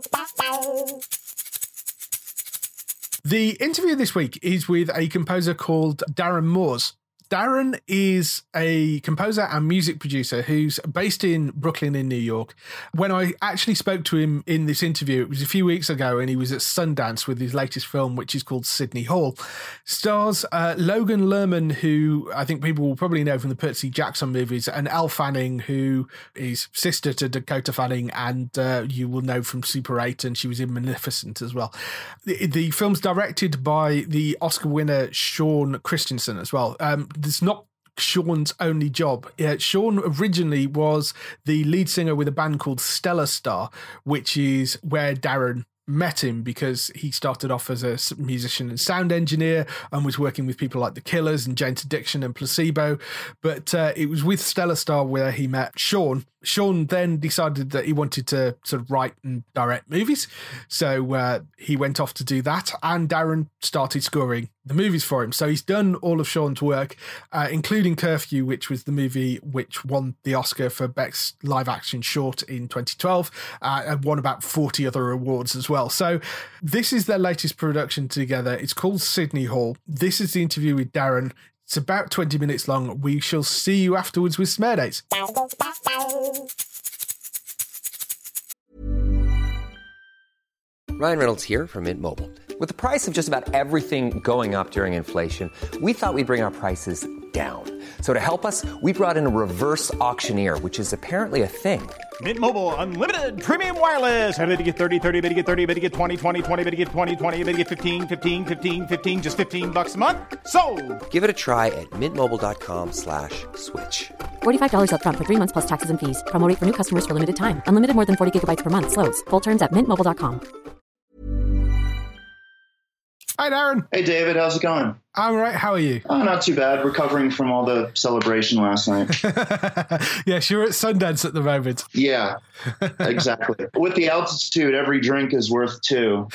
The interview this week is with a composer called Darren Moores. Darren is a composer and music producer who's based in Brooklyn in New York. When I actually spoke to him in this interview, it was a few weeks ago, and he was at Sundance with his latest film, which is called Sydney Hall. Stars uh, Logan Lerman, who I think people will probably know from the Percy Jackson movies, and Elle Fanning, who is sister to Dakota Fanning, and uh, you will know from Super eight, and she was in Maleficent as well. The, the film's directed by the Oscar winner Sean Christensen as well. Um, It's not Sean's only job. Yeah, Sean originally was the lead singer with a band called Stellar Star, which is where Darren met him, because he started off as a musician and sound engineer and was working with people like The Killers and Jane's Addiction and Placebo. But uh, it was with Stellar Star where he met Sean. Sean then decided that he wanted to sort of write and direct movies. So uh, he went off to do that, and Darren started scoring the movies for him. So he's done all of Sean's work, uh, including Curfew, which was the movie which won the Oscar for Best Live Action Short in twenty twelve, uh, and won about forty other awards as well. So this is their latest production together. It's called Sydney Hall. This is the interview with Darren. It's about twenty minutes long. We shall see you afterwards with Smare Dates. Ryan Reynolds here from Mint Mobile. With the price of just about everything going up during inflation, we thought we'd bring our prices down. So to help us, we brought in a reverse auctioneer, which is apparently a thing. Mint Mobile Unlimited Premium Wireless. How to get thirty, thirty, how to get thirty, how to get twenty, twenty, twenty, how to get twenty, twenty, how to get fifteen, fifteen, fifteen, fifteen, just fifteen bucks a month? Sold! Give it a try at mintmobile.com slash switch. forty-five dollars up front for three months plus taxes and fees. Promo rate for new customers for limited time. Unlimited more than forty gigabytes per month. Slows full terms at mint mobile dot com. Hi, Darren. Hey, David. How's it going? I'm all right. How are you? Oh, not too bad. Recovering from all the celebration last night. Yes, you're at Sundance at the moment. Yeah, exactly. With the altitude, every drink is worth two.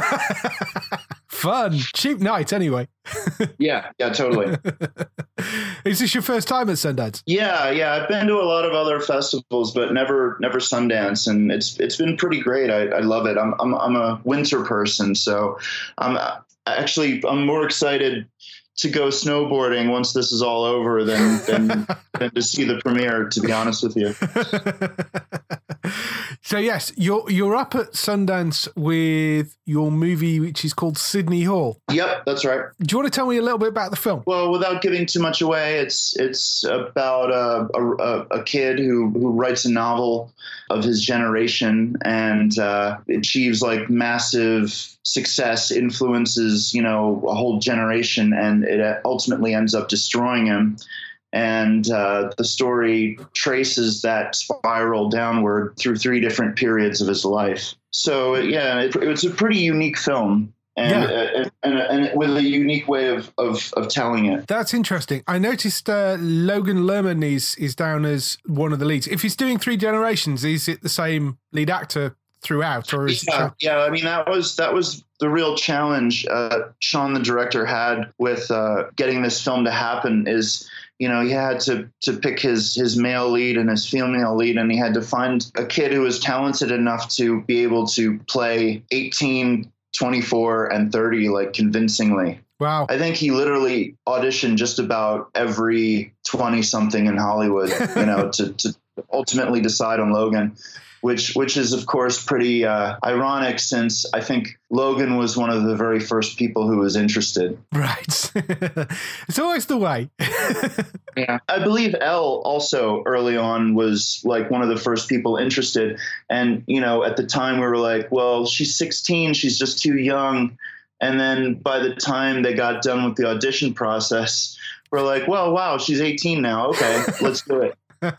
Fun. Cheap night, anyway. yeah, yeah, totally. Is this your first time at Sundance? Yeah, yeah. I've been to a lot of other festivals, but never, never Sundance, and it's it's been pretty great. I, I love it. I'm I'm I'm a winter person, so I'm actually I'm more excited to go snowboarding once this is all over than than, than to see the premiere, to be honest with you. So yes, you're you're up at Sundance with your movie, which is called Sydney Hall. Yep, that's right. Do you want to tell me a little bit about the film? Well, without giving too much away, it's it's about a a, a kid who who writes a novel of his generation and uh, achieves like massive success, influences, you know, a whole generation, and it ultimately ends up destroying him. And uh, the story traces that spiral downward through three different periods of his life. So, yeah, it, it's a pretty unique film. And, yeah. uh, and, and, and with a unique way of, of, of telling it. That's interesting. I noticed uh, Logan Lerman is, is down as one of the leads. If he's doing three generations, is it the same lead actor throughout, or is yeah, it... yeah, I mean, that was that was the real challenge uh, Sean, the director, had with uh, getting this film to happen is you know, he had to, to pick his, his male lead and his female lead, and he had to find a kid who was talented enough to be able to play eighteen, twenty-four, and thirty, like, convincingly. Wow. I think he literally auditioned just about every twenty-something in Hollywood, you know, to, to ultimately decide on Logan. Which, which is, of course, pretty uh, ironic, since I think Logan was one of the very first people who was interested. Right. It's always the way. Yeah. I believe Elle also early on was like one of the first people interested. And, you know, at the time we were like, well, she's sixteen. She's just too young. And then by the time they got done with the audition process, we're like, well, wow, she's eighteen now. Okay, let's do it.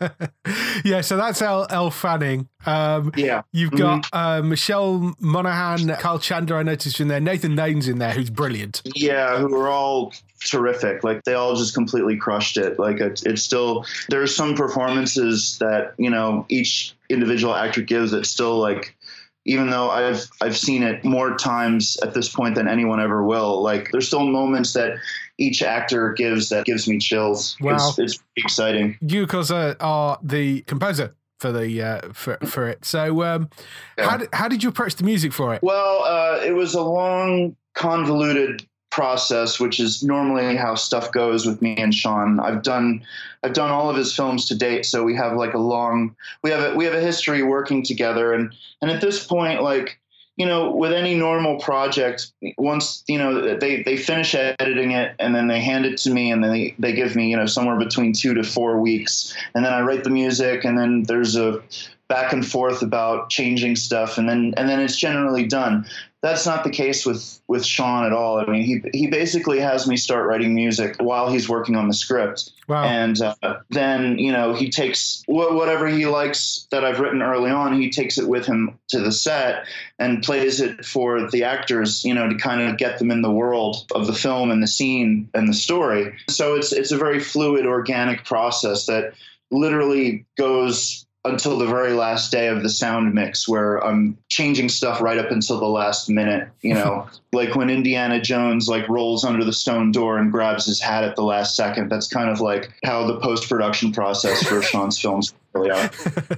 Yeah, so that's Elle, Elle Fanning. Um, yeah. You've got mm-hmm. uh, Michelle Monaghan, Kyle Chandler, I noticed in there. Nathan Lane's in there, who's brilliant. Yeah, who are all terrific. Like, they all just completely crushed it. Like, it, it's still, there's some performances that, you know, each individual actor gives that still, like, even though I've I've seen it more times at this point than anyone ever will, like, there's still moments that each actor gives that gives me chills. Wow. It's, it's exciting. You, of course, uh, are the composer for the uh, for for it. So, um, yeah. how did, how did you approach the music for it? Well, uh, it was a long, convoluted process, which is normally how stuff goes with me and Sean. I've done I've done all of his films to date, so we have like a long we have a we have a history working together, and and at this point, like, you know, with any normal project, once, you know, they, they finish editing it and then they hand it to me, and then they, they give me, you know, somewhere between two to four weeks. And then I write the music, and then there's a back and forth about changing stuff, and then and then it's generally done. That's not the case with, with Sean at all. I mean, he he basically has me start writing music while he's working on the script. Wow. And uh, then, you know, he takes wh- whatever he likes that I've written early on, he takes it with him to the set and plays it for the actors, you know, to kind of get them in the world of the film and the scene and the story. So it's it's a very fluid, organic process that literally goes until the very last day of the sound mix, where I'm changing stuff right up until the last minute, you know, like when Indiana Jones like rolls under the stone door and grabs his hat at the last second. That's kind of like how the post-production process for Sean's films really are.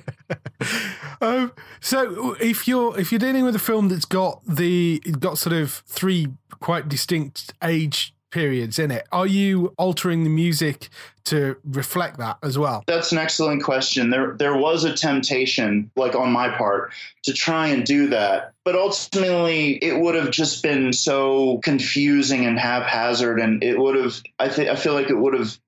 um, so if you're if you're dealing with a film that's got the got sort of three quite distinct age periods in it, are you altering the music to reflect that as well? That's an excellent question. There there was a temptation, like on my part, to try and do that. But ultimately, it would have just been so confusing and haphazard, and it would have, I think, I feel like it would have,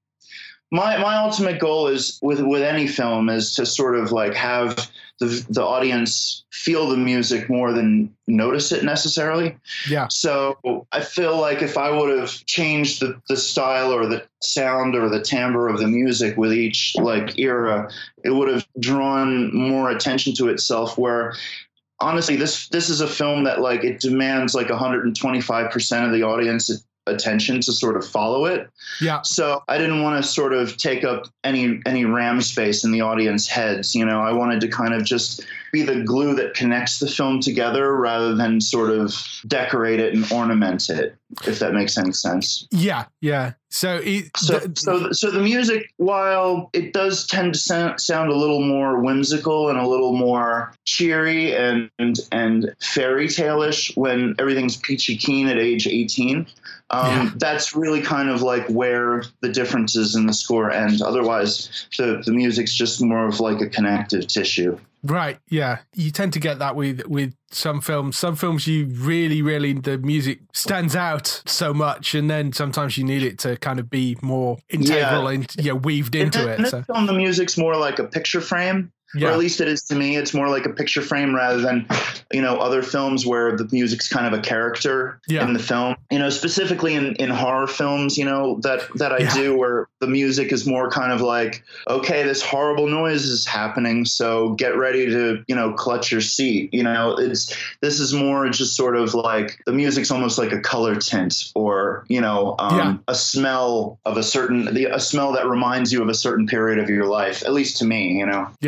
my my ultimate goal is with, with any film is to sort of like have the the audience feel the music more than notice it necessarily. Yeah. So I feel like if I would have changed the, the style or the sound or the timbre of the music with each like era, it would have drawn more attention to itself, where honestly, this this is a film that like it demands like one hundred twenty-five percent of the audience attention to sort of follow it. Yeah. So I didn't want to sort of take up any any RAM space in the audience heads. You know, I wanted to kind of just be the glue that connects the film together rather than sort of decorate it and ornament it, if that makes any sense. Yeah, yeah. So it, so, the, so, so the music, while it does tend to sound, sound a little more whimsical and a little more cheery and and, and fairy tale-ish when everything's peachy keen at age eighteen, um, yeah. that's really kind of like where the differences in the score end. Otherwise, the, the music's just more of like a connective tissue. Right, yeah. You tend to get that with, with some films. Some films you really, really, the music stands out so much, and then sometimes you need it to kind of be more integral yeah. and you know, weaved into in, it. In so. this film, the music's more like a picture frame. Yeah. Or at least it is to me. It's more like a picture frame rather than, you know, other films where the music's kind of a character yeah. in the film. You know, specifically in, in horror films, you know, that, that I yeah. do, where the music is more kind of like, okay, this horrible noise is happening, so get ready to, you know, clutch your seat. You know, it's this is more just sort of like the music's almost like a color tint, or, you know, um, yeah. a smell of a certain, the, a smell that reminds you of a certain period of your life, at least to me, you know. Yeah.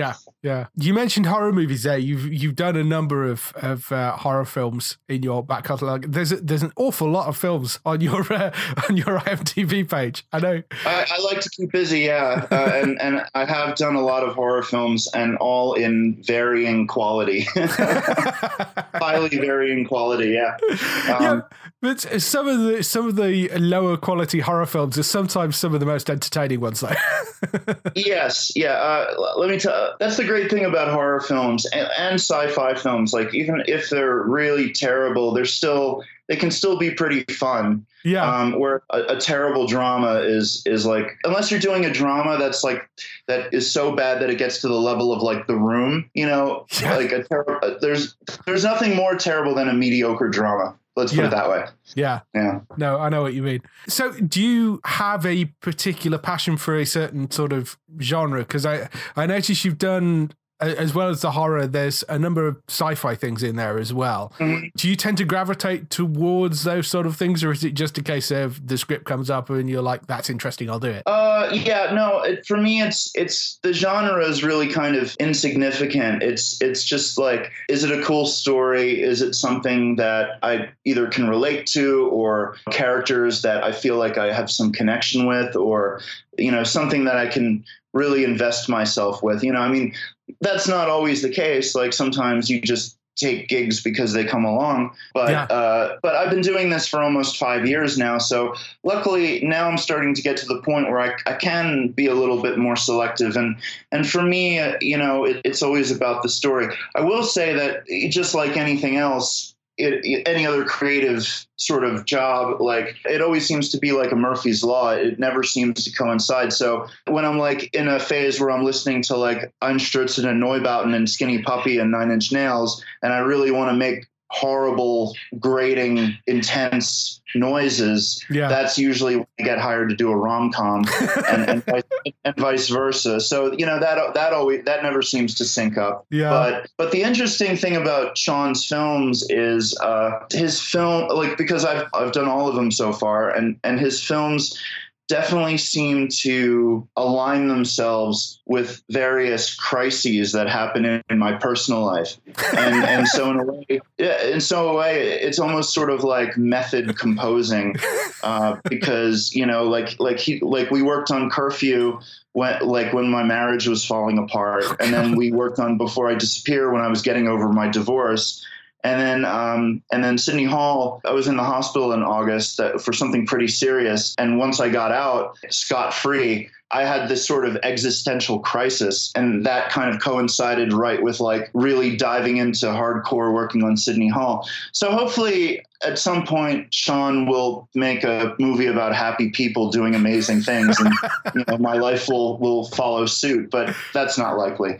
Yeah. You mentioned horror movies there. You've you've done a number of of uh, horror films in your back catalogue. There's a, there's an awful lot of films on your uh, on your I M D B page. I know. I, I like to keep busy, yeah, uh, and and I have done a lot of horror films, and all in varying quality, highly varying quality. Yeah. Um, yeah. But some of the some of the lower quality horror films are sometimes some of the most entertaining ones, though. Yes, yeah. Uh, let me tell. That's the great thing about horror films and, and sci-fi films. Like, even if they're really terrible, they're still they can still be pretty fun. Yeah. Um, where a, a terrible drama is is like, unless you're doing a drama that's like that is so bad that it gets to the level of like The Room. You know, yeah. like a ter- there's there's nothing more terrible than a mediocre drama. Let's put yeah. it that way. Yeah. Yeah. No, I know what you mean. So do you have a particular passion for a certain sort of genre? Because I, I noticed you've done, as well as the horror, there's a number of sci-fi things in there as well. Mm-hmm. Do you tend to gravitate towards those sort of things, or is it just a case of the script comes up and you're like, that's interesting, I'll do it? Uh, yeah, no, it, for me, it's, it's, the genre is really kind of insignificant. It's, it's just like, is it a cool story? Is it something that I either can relate to, or characters that I feel like I have some connection with, or, you know, something that I can really invest myself with? You know, I mean, that's not always the case. Like, sometimes you just take gigs because they come along, but yeah. uh, but I've been doing this for almost five years now. So luckily now I'm starting to get to the point where I, I can be a little bit more selective. And and for me, uh, you know, it, it's always about the story. I will say that just like anything else, It, it, any other creative sort of job, like, it always seems to be like a Murphy's Law. It never seems to coincide. So when I'm like in a phase where I'm listening to like Einstürzen and Neubauten and Skinny Puppy and Nine Inch Nails, and I really want to make horrible, grating, intense noises, yeah. that's usually when I get hired to do a rom-com, and, and, vice, and vice versa. So, you know, that that always that never seems to sync up. Yeah. But but the interesting thing about Sean's films is uh, his film, like, because I've I've done all of them so far, and and his films definitely seem to align themselves with various crises that happen in, in my personal life. And and so in a way, yeah, in so a way, it's almost sort of like method composing, uh, because, you know, like like he like we worked on Curfew when like when my marriage was falling apart, and then we worked on Before I Disappear when I was getting over my divorce. And then, um, and then Sydney Hall, I was in the hospital in August uh, for something pretty serious. And once I got out scot-free, I had this sort of existential crisis, and that kind of coincided right with like really diving into hardcore working on Sydney Hall. So hopefully at some point, Sean will make a movie about happy people doing amazing things, and you know, my life will, will follow suit, but that's not likely.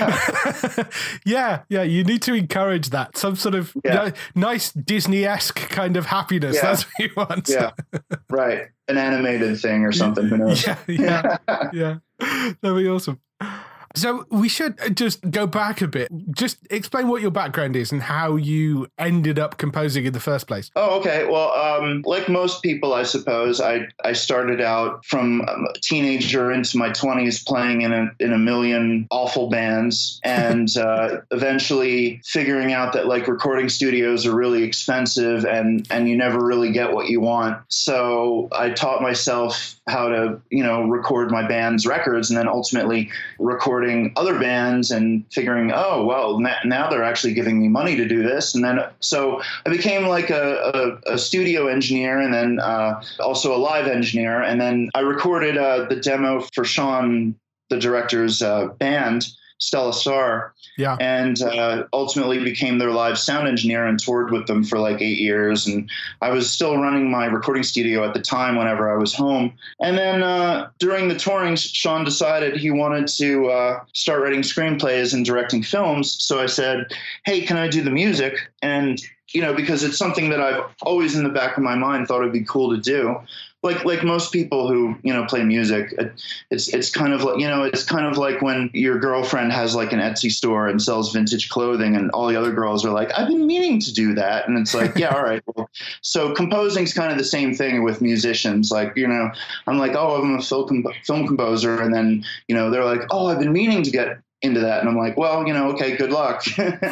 yeah. Yeah. You need to encourage that. Some sort of yeah. nice Disney-esque kind of happiness. Yeah. That's what you want. Yeah. Right. An animated thing or something. Who knows? Yeah. Yeah. yeah. That'd be awesome. So we should just go back a bit. Just explain what your background is and how you ended up composing in the first place. Oh, okay. Well, um, like most people, I suppose, I, I started out from a teenager into my twenties playing in a in a million awful bands, and uh, eventually figuring out that like recording studios are really expensive, and, and you never really get what you want. So I taught myself how to, you know, record my band's records, and then ultimately recording other bands and figuring, oh, well, now they're actually giving me money to do this. And then so I became like a, a, a studio engineer, and then uh, also a live engineer. And then I recorded uh, the demo for Sean, the director's uh, band, Stella Star. Yeah. And uh, ultimately became their live sound engineer and toured with them for like eight years. And I was still running my recording studio at the time whenever I was home. And then uh, during the touring, Sean decided he wanted to uh, start writing screenplays and directing films. So I said, hey, can I do the music? And, you know, because it's something that I've always in the back of my mind thought it'd be cool to do. Like like most people who, you know, play music, it, it's it's kind of like, you know, it's kind of like when your girlfriend has like an Etsy store and sells vintage clothing, and all the other girls are like, I've been meaning to do that. And it's like, yeah, all right. Well, so composing is kind of the same thing with musicians. Like, you know, I'm like, oh, I'm a film, film composer. And then, you know, they're like, oh, I've been meaning to get into that. And I'm like, well, you know, okay, good luck.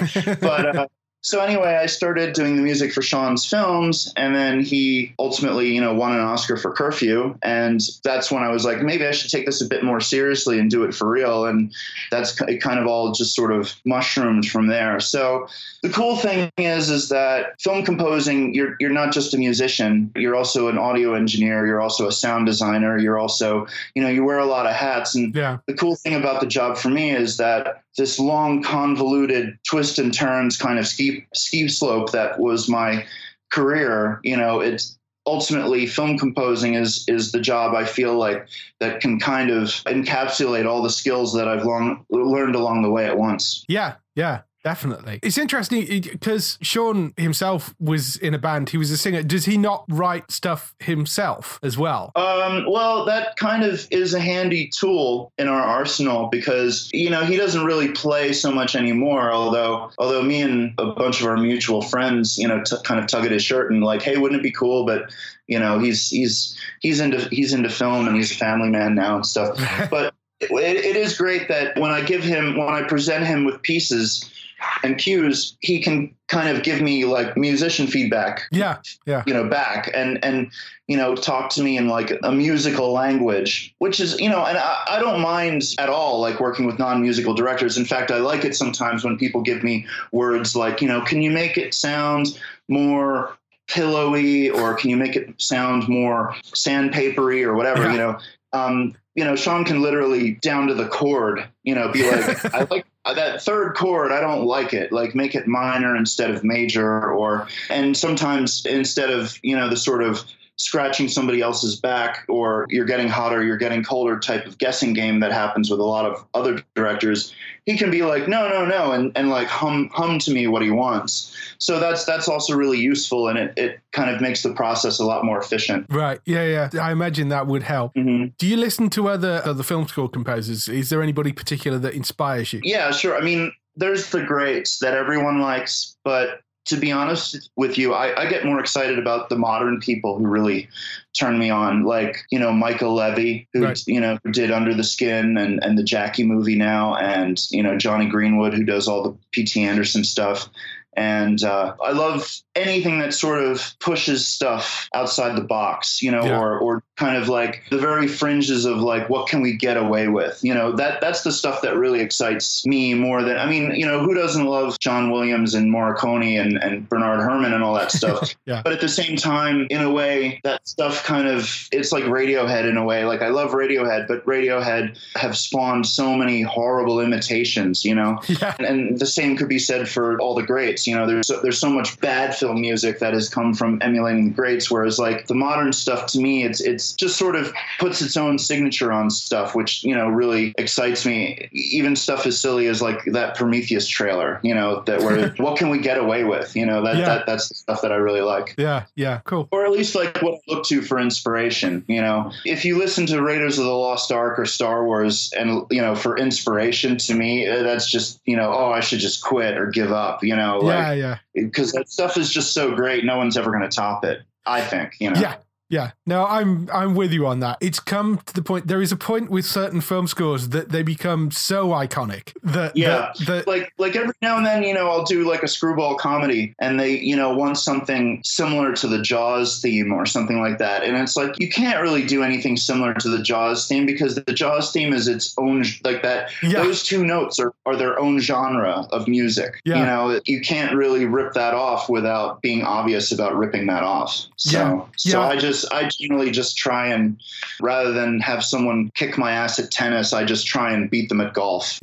but, uh, So anyway, I started doing the music for Sean's films, and then he ultimately, you know, won an Oscar for Curfew. And that's when I was like, maybe I should take this a bit more seriously and do it for real. And that's it kind of all just sort of mushroomed from there. So the cool thing is, is that film composing, you're you're not just a musician. You're also an audio engineer. You're also a sound designer. You're also, you know, you wear a lot of hats. And yeah. the cool thing about the job for me is that this long, convoluted twist and turns kind of ski ski slope that was my career, you know, it's ultimately film composing is is the job I feel like that can kind of encapsulate all the skills that I've long learned along the way at once. Yeah, yeah. Definitely. It's interesting because Sean himself was in a band. He was a singer. Does he not write stuff himself as well? Um, well, that kind of is a handy tool in our arsenal because, you know, he doesn't really play so much anymore. Although, although me and a bunch of our mutual friends, you know, t- kind of tug at his shirt and like, hey, wouldn't it be cool? But, you know, he's he's he's into he's into film and he's a family man now and stuff. But it, it is great that when I give him when I present him with pieces and cues, he can kind of give me like musician feedback. Yeah. Yeah. You know, back and, and, you know, talk to me in like a musical language, which is, you know, and I, I don't mind at all, like working with non-musical directors. In fact, I like it sometimes when people give me words like, you know, can you make it sound more pillowy or can you make it sound more sandpapery or whatever, yeah. you know, um, you know, Sean can literally down to the chord, you know, be like, I like that third chord. I don't like it. Like make it minor instead of major or, and sometimes instead of, you know, the sort of scratching somebody else's back or you're getting hotter, you're getting colder type of guessing game that happens with a lot of other directors, he can be like, no, no, no. And, and like hum, hum to me what he wants. So that's, that's also really useful. And it, it kind of makes the process a lot more efficient. Right. Yeah. Yeah. I imagine that would help. Mm-hmm. Do you listen to other, other film score composers? Is there anybody particular that inspires you? Yeah, sure. I mean, there's the greats that everyone likes, but to be honest with you, I, I get more excited about the modern people who really turn me on, like, you know, Michael Levy, who, right. you know, did Under the Skin and, and the Jackie movie now, and, you know, Johnny Greenwood, who does all the P T Anderson stuff. And uh, I love anything that sort of pushes stuff outside the box, you know, yeah. or or kind of like the very fringes of like, what can we get away with? You know, that that's the stuff that really excites me more than, I mean, you know, who doesn't love John Williams and Morricone and, and Bernard Herrmann and all that stuff? yeah. But at the same time, in a way, that stuff kind of, it's like Radiohead in a way. Like I love Radiohead, but Radiohead have spawned so many horrible imitations, you know, yeah. and, and the same could be said for all the greats. You know, there's there's so much bad film music that has come from emulating the greats, whereas like the modern stuff to me, it's it's just sort of puts its own signature on stuff, which, you know, really excites me. Even stuff as silly as like that Prometheus trailer, you know, that where what can we get away with? You know, that, yeah. that that's the stuff that I really like. Yeah, yeah, cool. Or at least like what I look to for inspiration. You know, if you listen to Raiders of the Lost Ark or Star Wars and, you know, for inspiration, to me, that's just, you know, oh, I should just quit or give up, you know, like, yeah, yeah. Because that stuff is just so great. No one's ever going to top it, I think, you know? Yeah. Yeah, no, I'm I'm with you on that. It's come to the point, there is a point with certain film scores that they become so iconic that yeah, that, that, like like every now and then, you know, I'll do like a screwball comedy and they, you know, want something similar to the Jaws theme or something like that, and it's like you can't really do anything similar to the Jaws theme because the Jaws theme is its own, like that. Yeah. Those two notes are are their own genre of music. Yeah. You know, you can't really rip that off without being obvious about ripping that off. So Yeah. so Yeah. I just. I generally just try and, rather than have someone kick my ass at tennis, I just try and beat them at golf.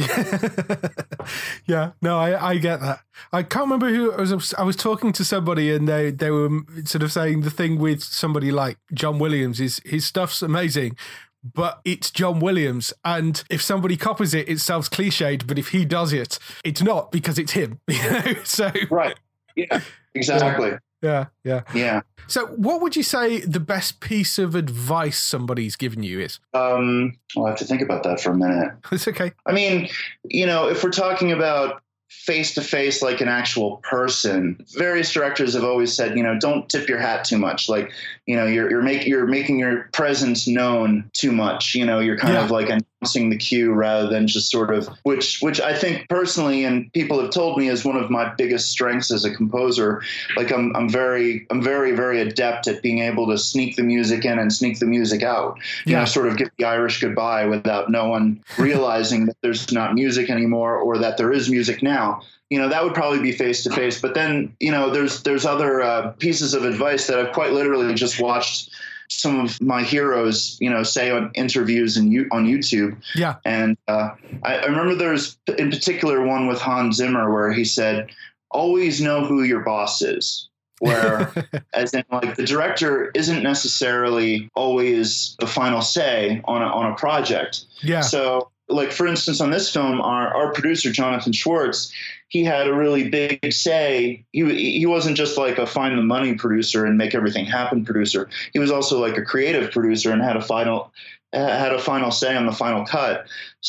Yeah, no, I, I get that. I can't remember who I was. I was talking to somebody and they, they were sort of saying the thing with somebody like John Williams is his stuff's amazing, but it's John Williams. And if somebody copies it, it sounds cliched, but if he does it, it's not because it's him. You know? So right. Yeah, exactly. Yeah, yeah. Yeah. So what would you say the best piece of advice somebody's given you is? Um, I'll have to think about that for a minute. It's okay. I mean, you know, if we're talking about face to face, like an actual person, various directors have always said, you know, don't tip your hat too much. Like, you know, you're, you're making, you're making your presence known too much. You know, you're kind yeah. of like announcing the cue rather than just sort of, which which I think personally, and people have told me, is one of my biggest strengths as a composer. Like I'm I'm very I'm very very adept at being able to sneak the music in and sneak the music out. You Yeah. know, sort of give the Irish goodbye without no one realizing that there's not music anymore or that there is music now. You know, that would probably be face to face. But then, you know, there's there's other uh, pieces of advice that I've quite literally just watched some of my heroes, you know, say on interviews and you on YouTube. Yeah. And uh, I, I remember there's in particular one with Hans Zimmer where he said, always know who your boss is. Where, as in, like, the director isn't necessarily always the final say on a, on a project. Yeah. So, like, for instance, on this film, our, our producer, Jonathan Schwartz, he had a really big say. He he wasn't just like a find the money producer and make everything happen producer. He was also like a creative producer and had a final had a final say on the final cut.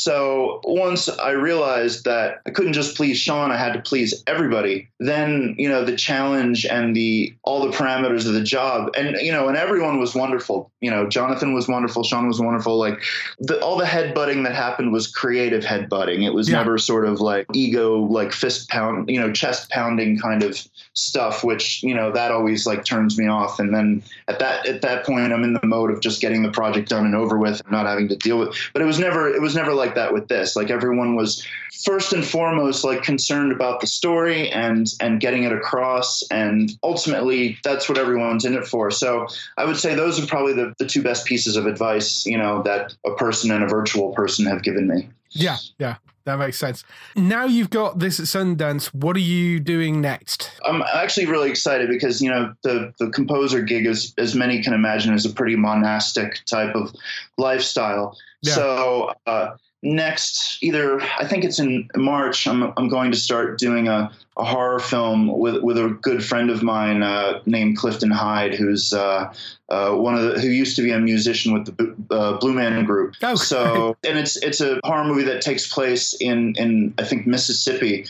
So once I realized that I couldn't just please Sean, I had to please everybody. Then, you know, the challenge and the all the parameters of the job, and you know, and everyone was wonderful. You know, Jonathan was wonderful, Sean was wonderful. Like the, all the headbutting that happened was creative headbutting. It was Yeah. never sort of like ego, like fist pound, you know, chest pounding kind of stuff, which, you know, that always like turns me off. And then at that at that point, I'm in the mode of just getting the project done and over with, and not having to deal with. But it was never it was never like that with this. Like everyone was first and foremost like concerned about the story and and getting it across, and ultimately that's what everyone's in it for. So I would say those are probably the, the two best pieces of advice, you know, that a person and a virtual person have given me. Yeah, yeah, that makes sense. Now you've got this at Sundance. What are you doing next? I'm actually really excited because, you know, the, the composer gig, is, as many can imagine, is a pretty monastic type of lifestyle. Yeah. So uh, next, either I think it's in March, I'm I'm going to start doing a, a horror film with with a good friend of mine uh, named Clifton Hyde, who's uh, uh, one of the who used to be a musician with the uh, Blue Man Group. Oh, so and it's it's a horror movie that takes place in in I think Mississippi.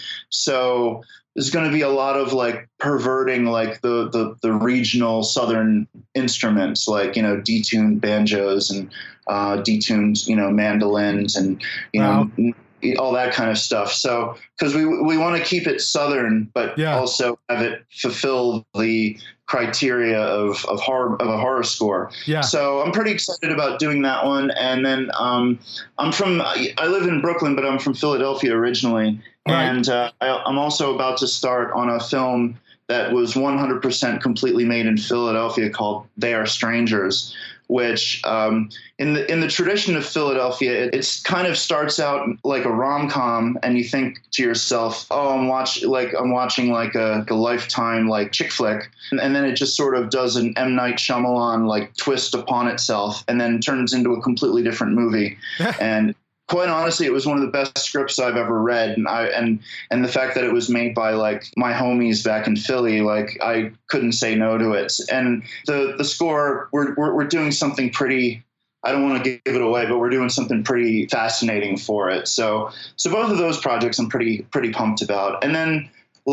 So there's going to be a lot of like perverting like the, the, the regional Southern instruments, like, you know, detuned banjos and uh, detuned, you know, mandolins and, you Wow. know, all that kind of stuff. So, because we we want to keep it Southern, but Yeah. also have it fulfill the criteria of, of horror of a horror score. Yeah. So I'm pretty excited about doing that one. And then um, I'm from I live in Brooklyn, but I'm from Philadelphia originally. Right. And uh, I, I'm also about to start on a film that was one hundred percent completely made in Philadelphia called They Are Strangers, which um, in the in the tradition of Philadelphia, it it's kind of starts out like a rom-com, and you think to yourself, oh, I'm watch like I'm watching like a, a Lifetime like chick flick, and, and then it just sort of does an M. Night Shyamalan like twist upon itself, and then turns into a completely different movie. And quite honestly, it was one of the best scripts I've ever read, and I and and the fact that it was made by like my homies back in Philly, like I couldn't say no to it. And the the score, we're we're, we're doing something pretty. I don't want to give it away, but we're doing something pretty fascinating for it. So so both of those projects I'm pretty pretty pumped about. And then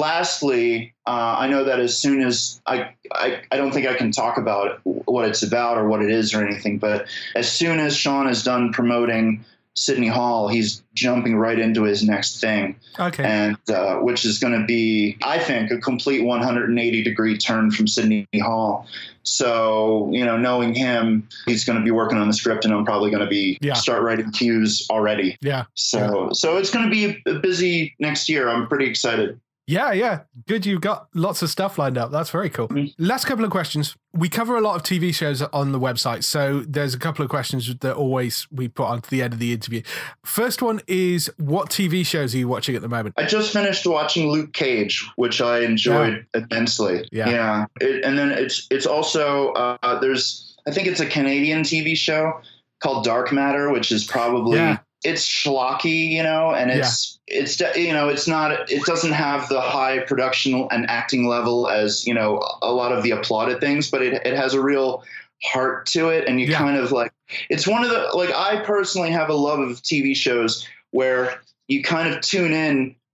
lastly, uh, I know that as soon as I, I I don't think I can talk about what it's about or what it is or anything, but as soon as Sean is done promoting Sydney Hall, he's jumping right into his next thing. Okay. And uh, which is going to be, I think, a complete one hundred eighty degree turn from Sydney Hall. So, you know, knowing him, he's going to be working on the script, and I'm probably going to be Yeah. start writing cues already. Yeah. So, so it's going to be a busy next year. I'm pretty excited. Yeah, yeah. Good. You've got lots of stuff lined up. That's very cool. Mhm. Last couple of questions. We cover a lot of T V shows on the website. So there's a couple of questions that always we put onto the end of the interview. First one is, what T V shows are you watching at the moment? I just finished watching Luke Cage, which I enjoyed immensely. Yeah. Yeah. It, and then it's it's also uh, there's I think it's a Canadian T V show called Dark Matter, which is probably Yeah. it's schlocky, you know, and it's it's you know it's not it doesn't have the high production and acting level as, you know, a lot of the applauded things, but it it has a real heart to it, and you Yeah. kind of like it's one of the like I personally have a love of T V shows where you kind of tune in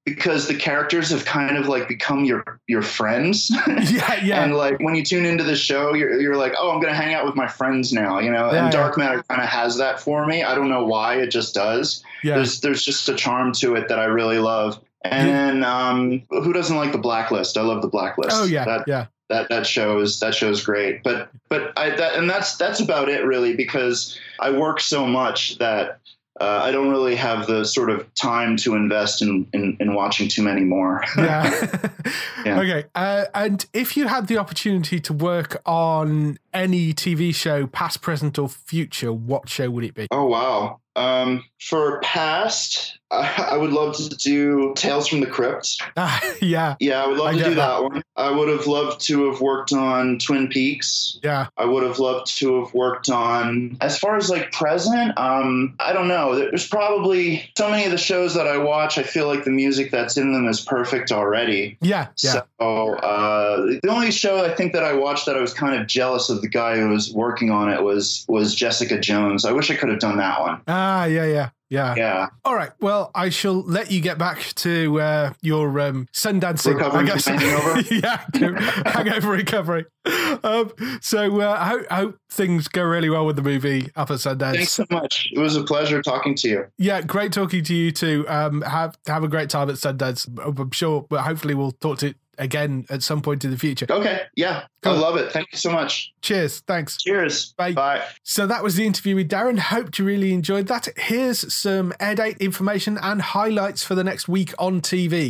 because the characters have kind of like become your your friends. Yeah, yeah. And like when you tune into the show, you're you're like, oh, I'm gonna hang out with my friends now, you know. Yeah, and Dark yeah. Matter kind of has that for me. I don't know why, it just does. Yeah. There's there's just a charm to it that I really love. And then um, who doesn't like The Blacklist? I love The Blacklist. Oh yeah, that, yeah. That that shows that show's great. But but I that and that's that's about it really, because I work so much that uh, I don't really have the sort of time to invest in in, in watching too many more. Yeah. Yeah. Okay. Uh, and if you had the opportunity to work on any T V show, past, present, or future, what show would it be? Oh wow. Um, for past, I, I would love to do Tales from the Crypt. Uh, yeah. Yeah, I would love I to get do that. that. one. I would have loved to have worked on Twin Peaks. Yeah. I would have loved to have worked on, as far as like present, um, I don't know. There's probably so many of the shows that I watch, I feel like the music that's in them is perfect already. Yeah. Yeah. So uh, the only show I think that I watched that I was kind of jealous of the guy who was working on it was was Jessica Jones. I wish I could have done that one. Ah, yeah, yeah. Yeah. Yeah. All right. Well, I shall let you get back to uh, your um, Sundancing. Recovering I guess. from hangover? Yeah. Hangover recovery. Um, so uh, I, hope, I hope things go really well with the movie up at Sundance. Thanks so much. It was a pleasure talking to you. Yeah, great talking to you too. Um, have have a great time at Sundance. I'm sure, but hopefully we'll talk to you again at some point in the future. Okay. Yeah. Cool. I love it. Thank you so much. Cheers. Thanks. Cheers. Bye. Bye. So that was the interview with Darren. Hope you really enjoyed that. Here's some air date information and highlights for the next week on T V.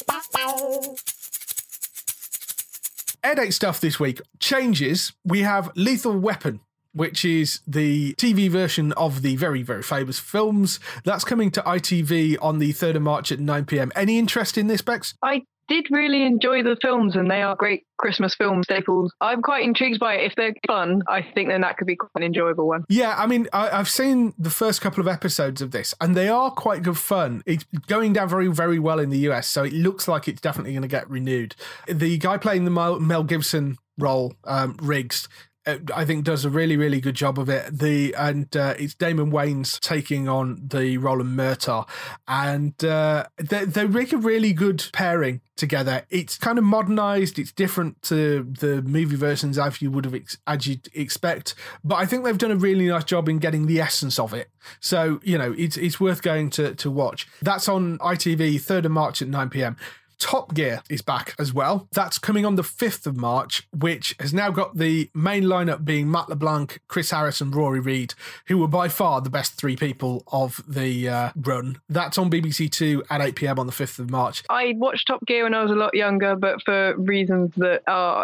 Air date stuff this week. Changes. We have Lethal Weapon, which is the T V version of the very, very famous films. That's coming to I T V on the third of March at nine p.m. Any interest in this, Bex? I did really enjoy the films, and they are great Christmas film staples. I'm quite intrigued by it. If they're fun, I think then that could be quite an enjoyable one. Yeah, I mean, I, I've seen the first couple of episodes of this, and they are quite good fun. It's going down very, very well in the U S, so it looks like it's definitely going to get renewed. The guy playing the Mel, Mel Gibson role, um, Riggs, I think does a really, really good job of it. The and uh, it's Damon Wayans taking on the role of Murtaugh, and uh, they they make a really good pairing together. It's kind of modernized. It's different to the movie versions as you would have ex- as you'd expect, but I think they've done a really nice job in getting the essence of it. So you know, it's it's worth going to to watch. That's on I T V third of March at nine p.m. Top Gear is back as well. That's coming on the fifth of March, which has now got the main lineup being Matt LeBlanc, Chris Harris and Rory Reid, who were by far the best three people of the uh, run. That's on B B C Two at eight p.m. on the fifth of March. I watched Top Gear when I was a lot younger, but for reasons that are...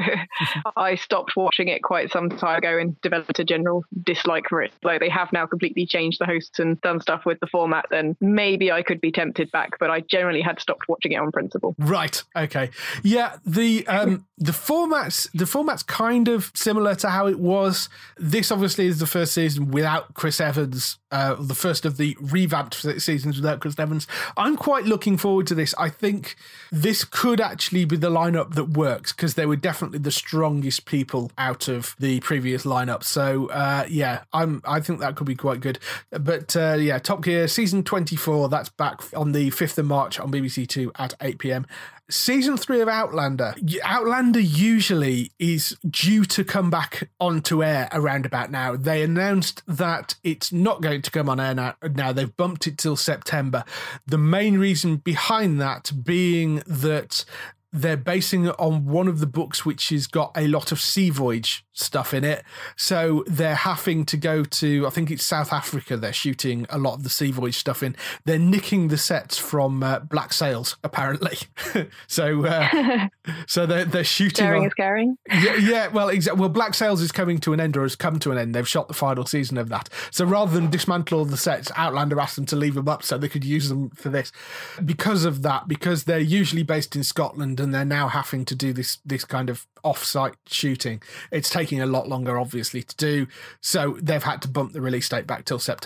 I stopped watching it quite some time ago and developed a general dislike for it. Like, they have now completely changed the hosts and done stuff with the format, then maybe I could be tempted back, but I generally had stopped watching it on principle. Right. Okay. Yeah. The um the format's the format's kind of similar to how it was. This obviously is the first season without Chris Evans. Uh, the first of the revamped seasons without Chris Evans. I'm quite looking forward to this. I think this could actually be the lineup that works, because they were definitely the strongest people out of the previous lineup. So uh, yeah, I'm. I think that could be quite good. But uh, yeah, Top Gear season twenty-four. That's back on the fifth of March on B B C Two at eight p.m. Season three of Outlander. Outlander usually is due to come back onto air around about now. They announced that it's not going to come on air now. now. They've bumped it till September. The main reason behind that being that they're basing it on one of the books which has got a lot of sea voyage stuff in it. So they're having to go to, I think it's South Africa, they're shooting a lot of the sea voyage stuff in. They're nicking the sets from uh, Black Sails, apparently. so uh, so they're, they're shooting Daring on... is caring. Yeah, yeah, well, exactly. Well, Black Sails is coming to an end, or has come to an end. They've shot the final season of that. So rather than dismantle all the sets, Outlander asked them to leave them up so they could use them for this. Because of that, because they're usually based in Scotland and they're now having to do this this kind of off-site shooting, it's taking a lot longer, obviously, to do. So they've had to bump the release date back till September.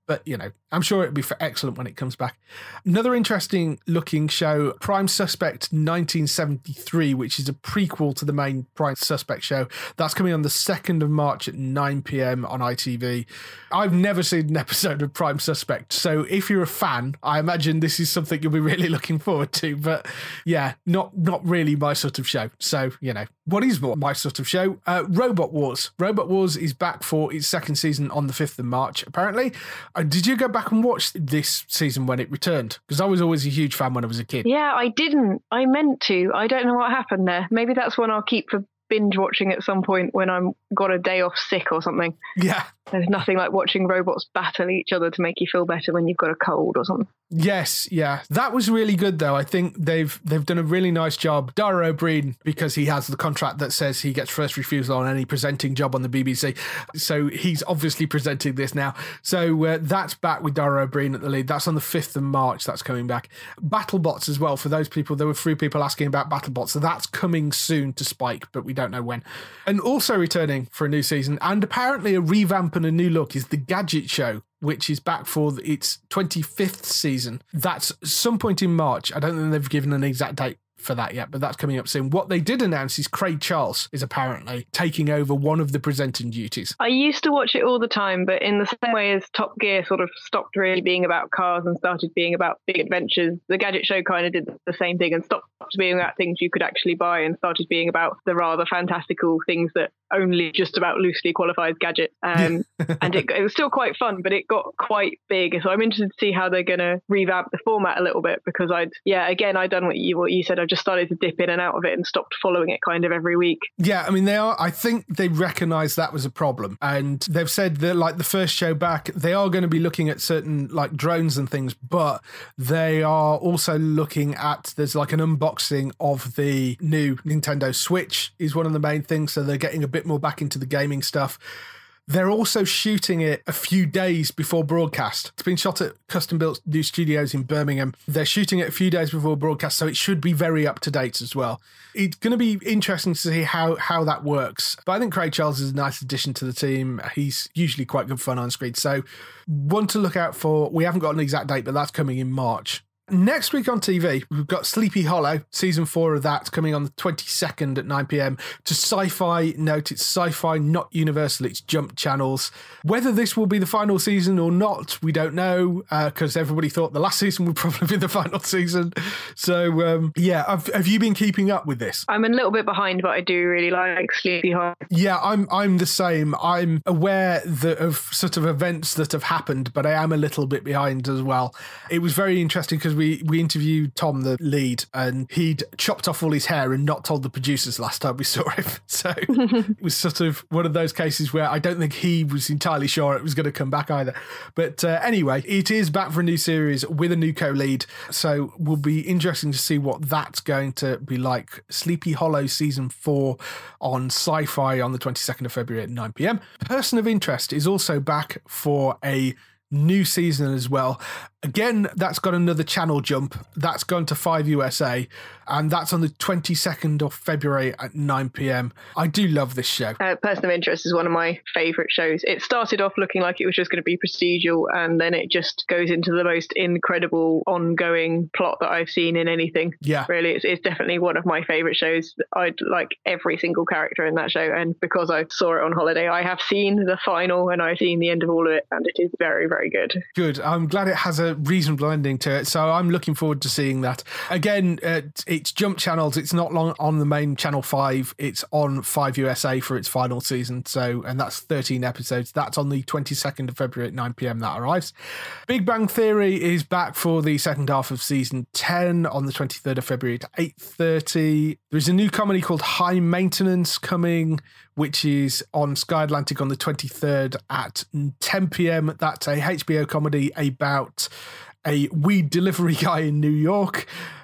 But, you know, I'm sure it'll be for excellent when it comes back. Another interesting looking show, Prime Suspect nineteen seventy-three, which is a prequel to the main Prime Suspect show. That's coming on the second of March at nine p.m. on I T V. I've never seen an episode of Prime Suspect, so if you're a fan, I imagine this is something you'll be really looking forward to. But yeah, not not really my sort of show. So, you know, what is more my sort of show? Uh, Robot Wars. Robot Wars is back for its second season on the fifth of March, apparently. Uh, did you go back and watch this season when it returned? Because I was always a huge fan when I was a kid. Yeah, I didn't. I meant to. I don't know what happened there. Maybe that's one I'll keep for binge watching at some point when I'm got a day off sick or something. Yeah. There's nothing like watching robots battle each other to make you feel better when you've got a cold or something. Yes, yeah. That was really good, though. I think they've they've done a really nice job. Dara Ó Briain, because he has the contract that says he gets first refusal on any presenting job on the B B C. So he's obviously presenting this now. So uh, that's back with Dara Ó Briain at the lead. That's on the fifth of March. That's coming back. BattleBots as well, for those people. There were three people asking about BattleBots. So that's coming soon to Spike, but we don't know when. And also returning for a new season, and apparently a revamp and a new look, is The Gadget Show, which is back for its twenty-fifth season. That's some point in March. I don't think they've given an exact date for that yet, but that's coming up soon. What they did announce is Craig Charles is apparently taking over one of the presenting duties. I used to watch it all the time, but in the same way as Top Gear sort of stopped really being about cars and started being about big adventures, The Gadget Show kind of did the same thing and stopped being about things you could actually buy and started being about the rather fantastical things that only just about loosely qualifies gadgets. Um, and it, it was still quite fun, but it got quite big. So I'm interested to see how they're going to revamp the format a little bit, because I'd, yeah, again, I'd done what you, what you said. I've just started to dip in and out of it and stopped following it kind of every week. Yeah, I mean, they are, I think they recognise that was a problem. And they've said that, like, the first show back, they are going to be looking at certain, like, drones and things, but they are also looking at, there's like an unboxing of the new Nintendo Switch is one of the main things. So they're getting a bit more back into the gaming stuff. They're also shooting it a few days before broadcast. It's been shot at custom-built new studios in Birmingham. They're shooting it a few days before broadcast, so it should be very up-to-date as well. It's going to be interesting to see how, how that works. But I think Craig Charles is a nice addition to the team. He's usually quite good fun on screen. So one to look out for. We haven't got an exact date, but that's coming in March. Next week on T V, we've got Sleepy Hollow, season four of that, coming on the twenty-second at nine p.m. to Sci-Fi. Note, it's Sci-Fi, not Universal, it's Jump Channels. Whether this will be the final season or not, we don't know, because uh, everybody thought the last season would probably be the final season. So, um, yeah, have, have you been keeping up with this? I'm a little bit behind, but I do really like Sleepy Hollow. Yeah, I'm I'm the same. I'm aware that of sort of events that have happened, but I am a little bit behind as well. It was very interesting because We, we interviewed Tom, the lead, and he'd chopped off all his hair and not told the producers last time we saw him. So it was sort of one of those cases where I don't think he was entirely sure it was going to come back either. But uh, anyway, it is back for a new series with a new co-lead. So will be interesting to see what that's going to be like. Sleepy Hollow season four on Sci-Fi on the twenty-second of February at nine p.m. Person of Interest is also back for a new season as well. Again, that's got another channel jump. That's gone to five U S A, and that's on the twenty-second of February at nine p.m. I do love this show. Uh, Person of Interest is one of my favourite shows. It started off looking like it was just going to be procedural, and then it just goes into the most incredible ongoing plot that I've seen in anything. Yeah. Really, it's, it's definitely one of my favourite shows. I like every single character in that show, and because I saw it on holiday, I have seen the final and I've seen the end of all of it, and it is very, very good. Good. I'm glad it has a reasonable ending to it, so I'm looking forward to seeing that. Again, uh, it's Jump Channels. It's not long on the main Channel five. It's on five U S A for its final season, so and that's thirteen episodes. That's on the twenty-second of February at nine p.m. that arrives. Big Bang Theory is back for the second half of season ten on the twenty-third of February at eight thirty. There's a new comedy called High Maintenance coming, which is on Sky Atlantic on the twenty-third at ten p.m. That's a H B O comedy about a weed delivery guy in New York.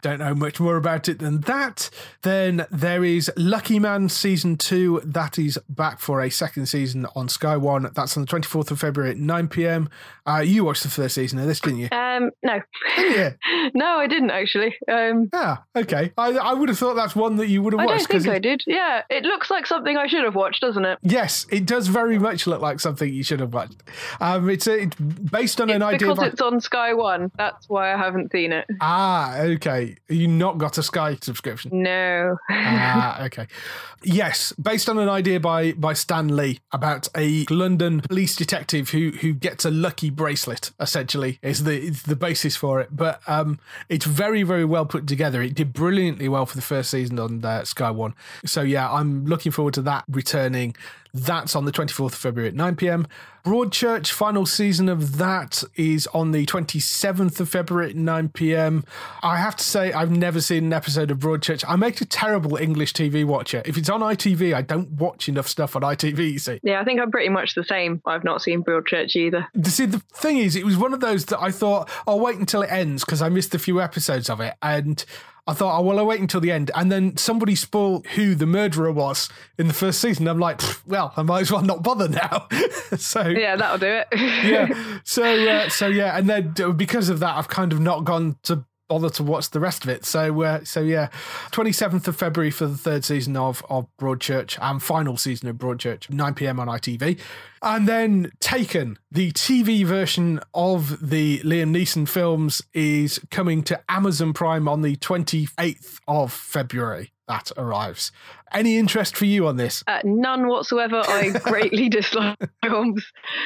don't know much more about it than that. Then there is Lucky Man Season two. That is back for a second season on Sky One. That's on the twenty-fourth of February at nine p.m. Uh, you watched the first season of this, didn't you? Um, no. Yeah. No, I didn't actually. Um, ah, okay. I, I would have thought that's one that you would have I watched. don't think it, I did. Yeah, it looks like something I should have watched, doesn't it? Yes, it does very much look like something you should have watched. Um, it's, a, it's based on it's an idea. Because by... it's on Sky One. That's why I haven't seen it. Ah, okay. You not got a Sky subscription? No. Ah, okay. Yes, based on an idea by by Stan Lee about a London police detective who who gets a lucky bracelet. Essentially, is the is the basis for it. But um, it's very very well put together. It did brilliantly well for the first season on uh, Sky One. So yeah, I'm looking forward to that returning. That's on the twenty-fourth of February at nine p.m. Broadchurch, final season of that is on the twenty-seventh of February at nine p.m. I have to say, I've never seen an episode of Broadchurch. I make a terrible English T V watcher. If it's on I T V, I don't watch enough stuff on I T V, you see. Yeah, I think I'm pretty much the same. I've not seen Broadchurch either. See, the thing is, it was one of those that I thought, I'll wait until it ends because I missed a few episodes of it. And I thought, oh, well, I'll wait until the end. And then somebody spoiled who the murderer was in the first season. I'm like, well, I might as well not bother now. So yeah, that'll do it. yeah. So, uh, so yeah. And then because of that, I've kind of not gone to bother to watch the rest of it. So, uh, so yeah, twenty-seventh of February for the third season of, of Broadchurch and final season of Broadchurch, nine p.m. on I T V. And then Taken, the T V version of the Liam Neeson films, is coming to Amazon Prime on the twenty-eighth of February. That arrives. Any interest for you on this? Uh, none whatsoever. I greatly dislike films.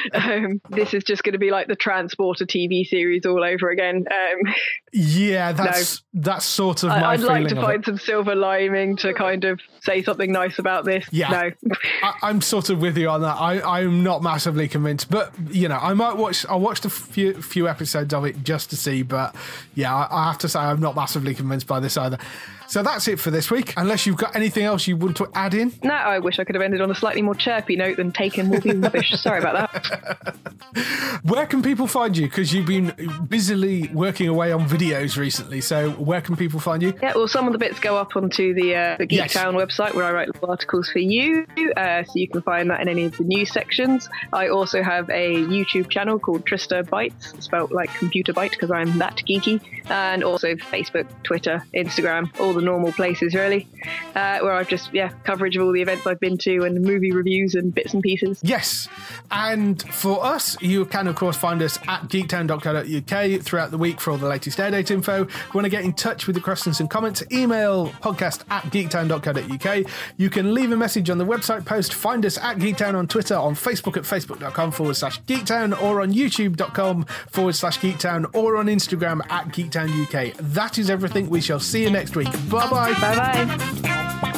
Um, this is just going to be like the Transporter T V series all over again. Um, yeah, that's no. that's sort of my I, I'd feeling like to find it. some silver lining to kind of say something nice about this. Yeah, no. I, I'm sort of with you on that. I, I'm not massively convinced, but you know, I might watch. I watched a few few episodes of it just to see, but yeah, I, I have to say I'm not massively convinced by this either. So that's it for this week. Unless you've got anything else you want to add in? No, I wish I could have ended on a slightly more chirpy note than Taken will be rubbish. Sorry about that. Where can people find you? Because you've been busily working away on videos recently. So where can people find you? Yeah, well, some of the bits go up onto the, uh, the Geek Town yes. website where I write little articles for you. Uh, so you can find that in any of the news sections. I also have a YouTube channel called Trista Bytes, spelt like computer byte because I'm that geeky. And also Facebook, Twitter, Instagram, all the normal places really, uh, where I've just yeah coverage of all the events I've been to and movie reviews and bits and pieces. Yes, and for us, you can of course find us at geektown dot co dot uk throughout the week for all the latest air date info. If you want to get in touch with the questions and comments, email podcast at geektown dot co dot uk. You can leave a message on the website post. Find us at Geektown on Twitter, on Facebook at facebook.com forward slash Geektown, or on youtube.com forward slash Geektown, or on Instagram at Geektown U K. That is everything. We shall see you next week. Bye bye. Bye bye.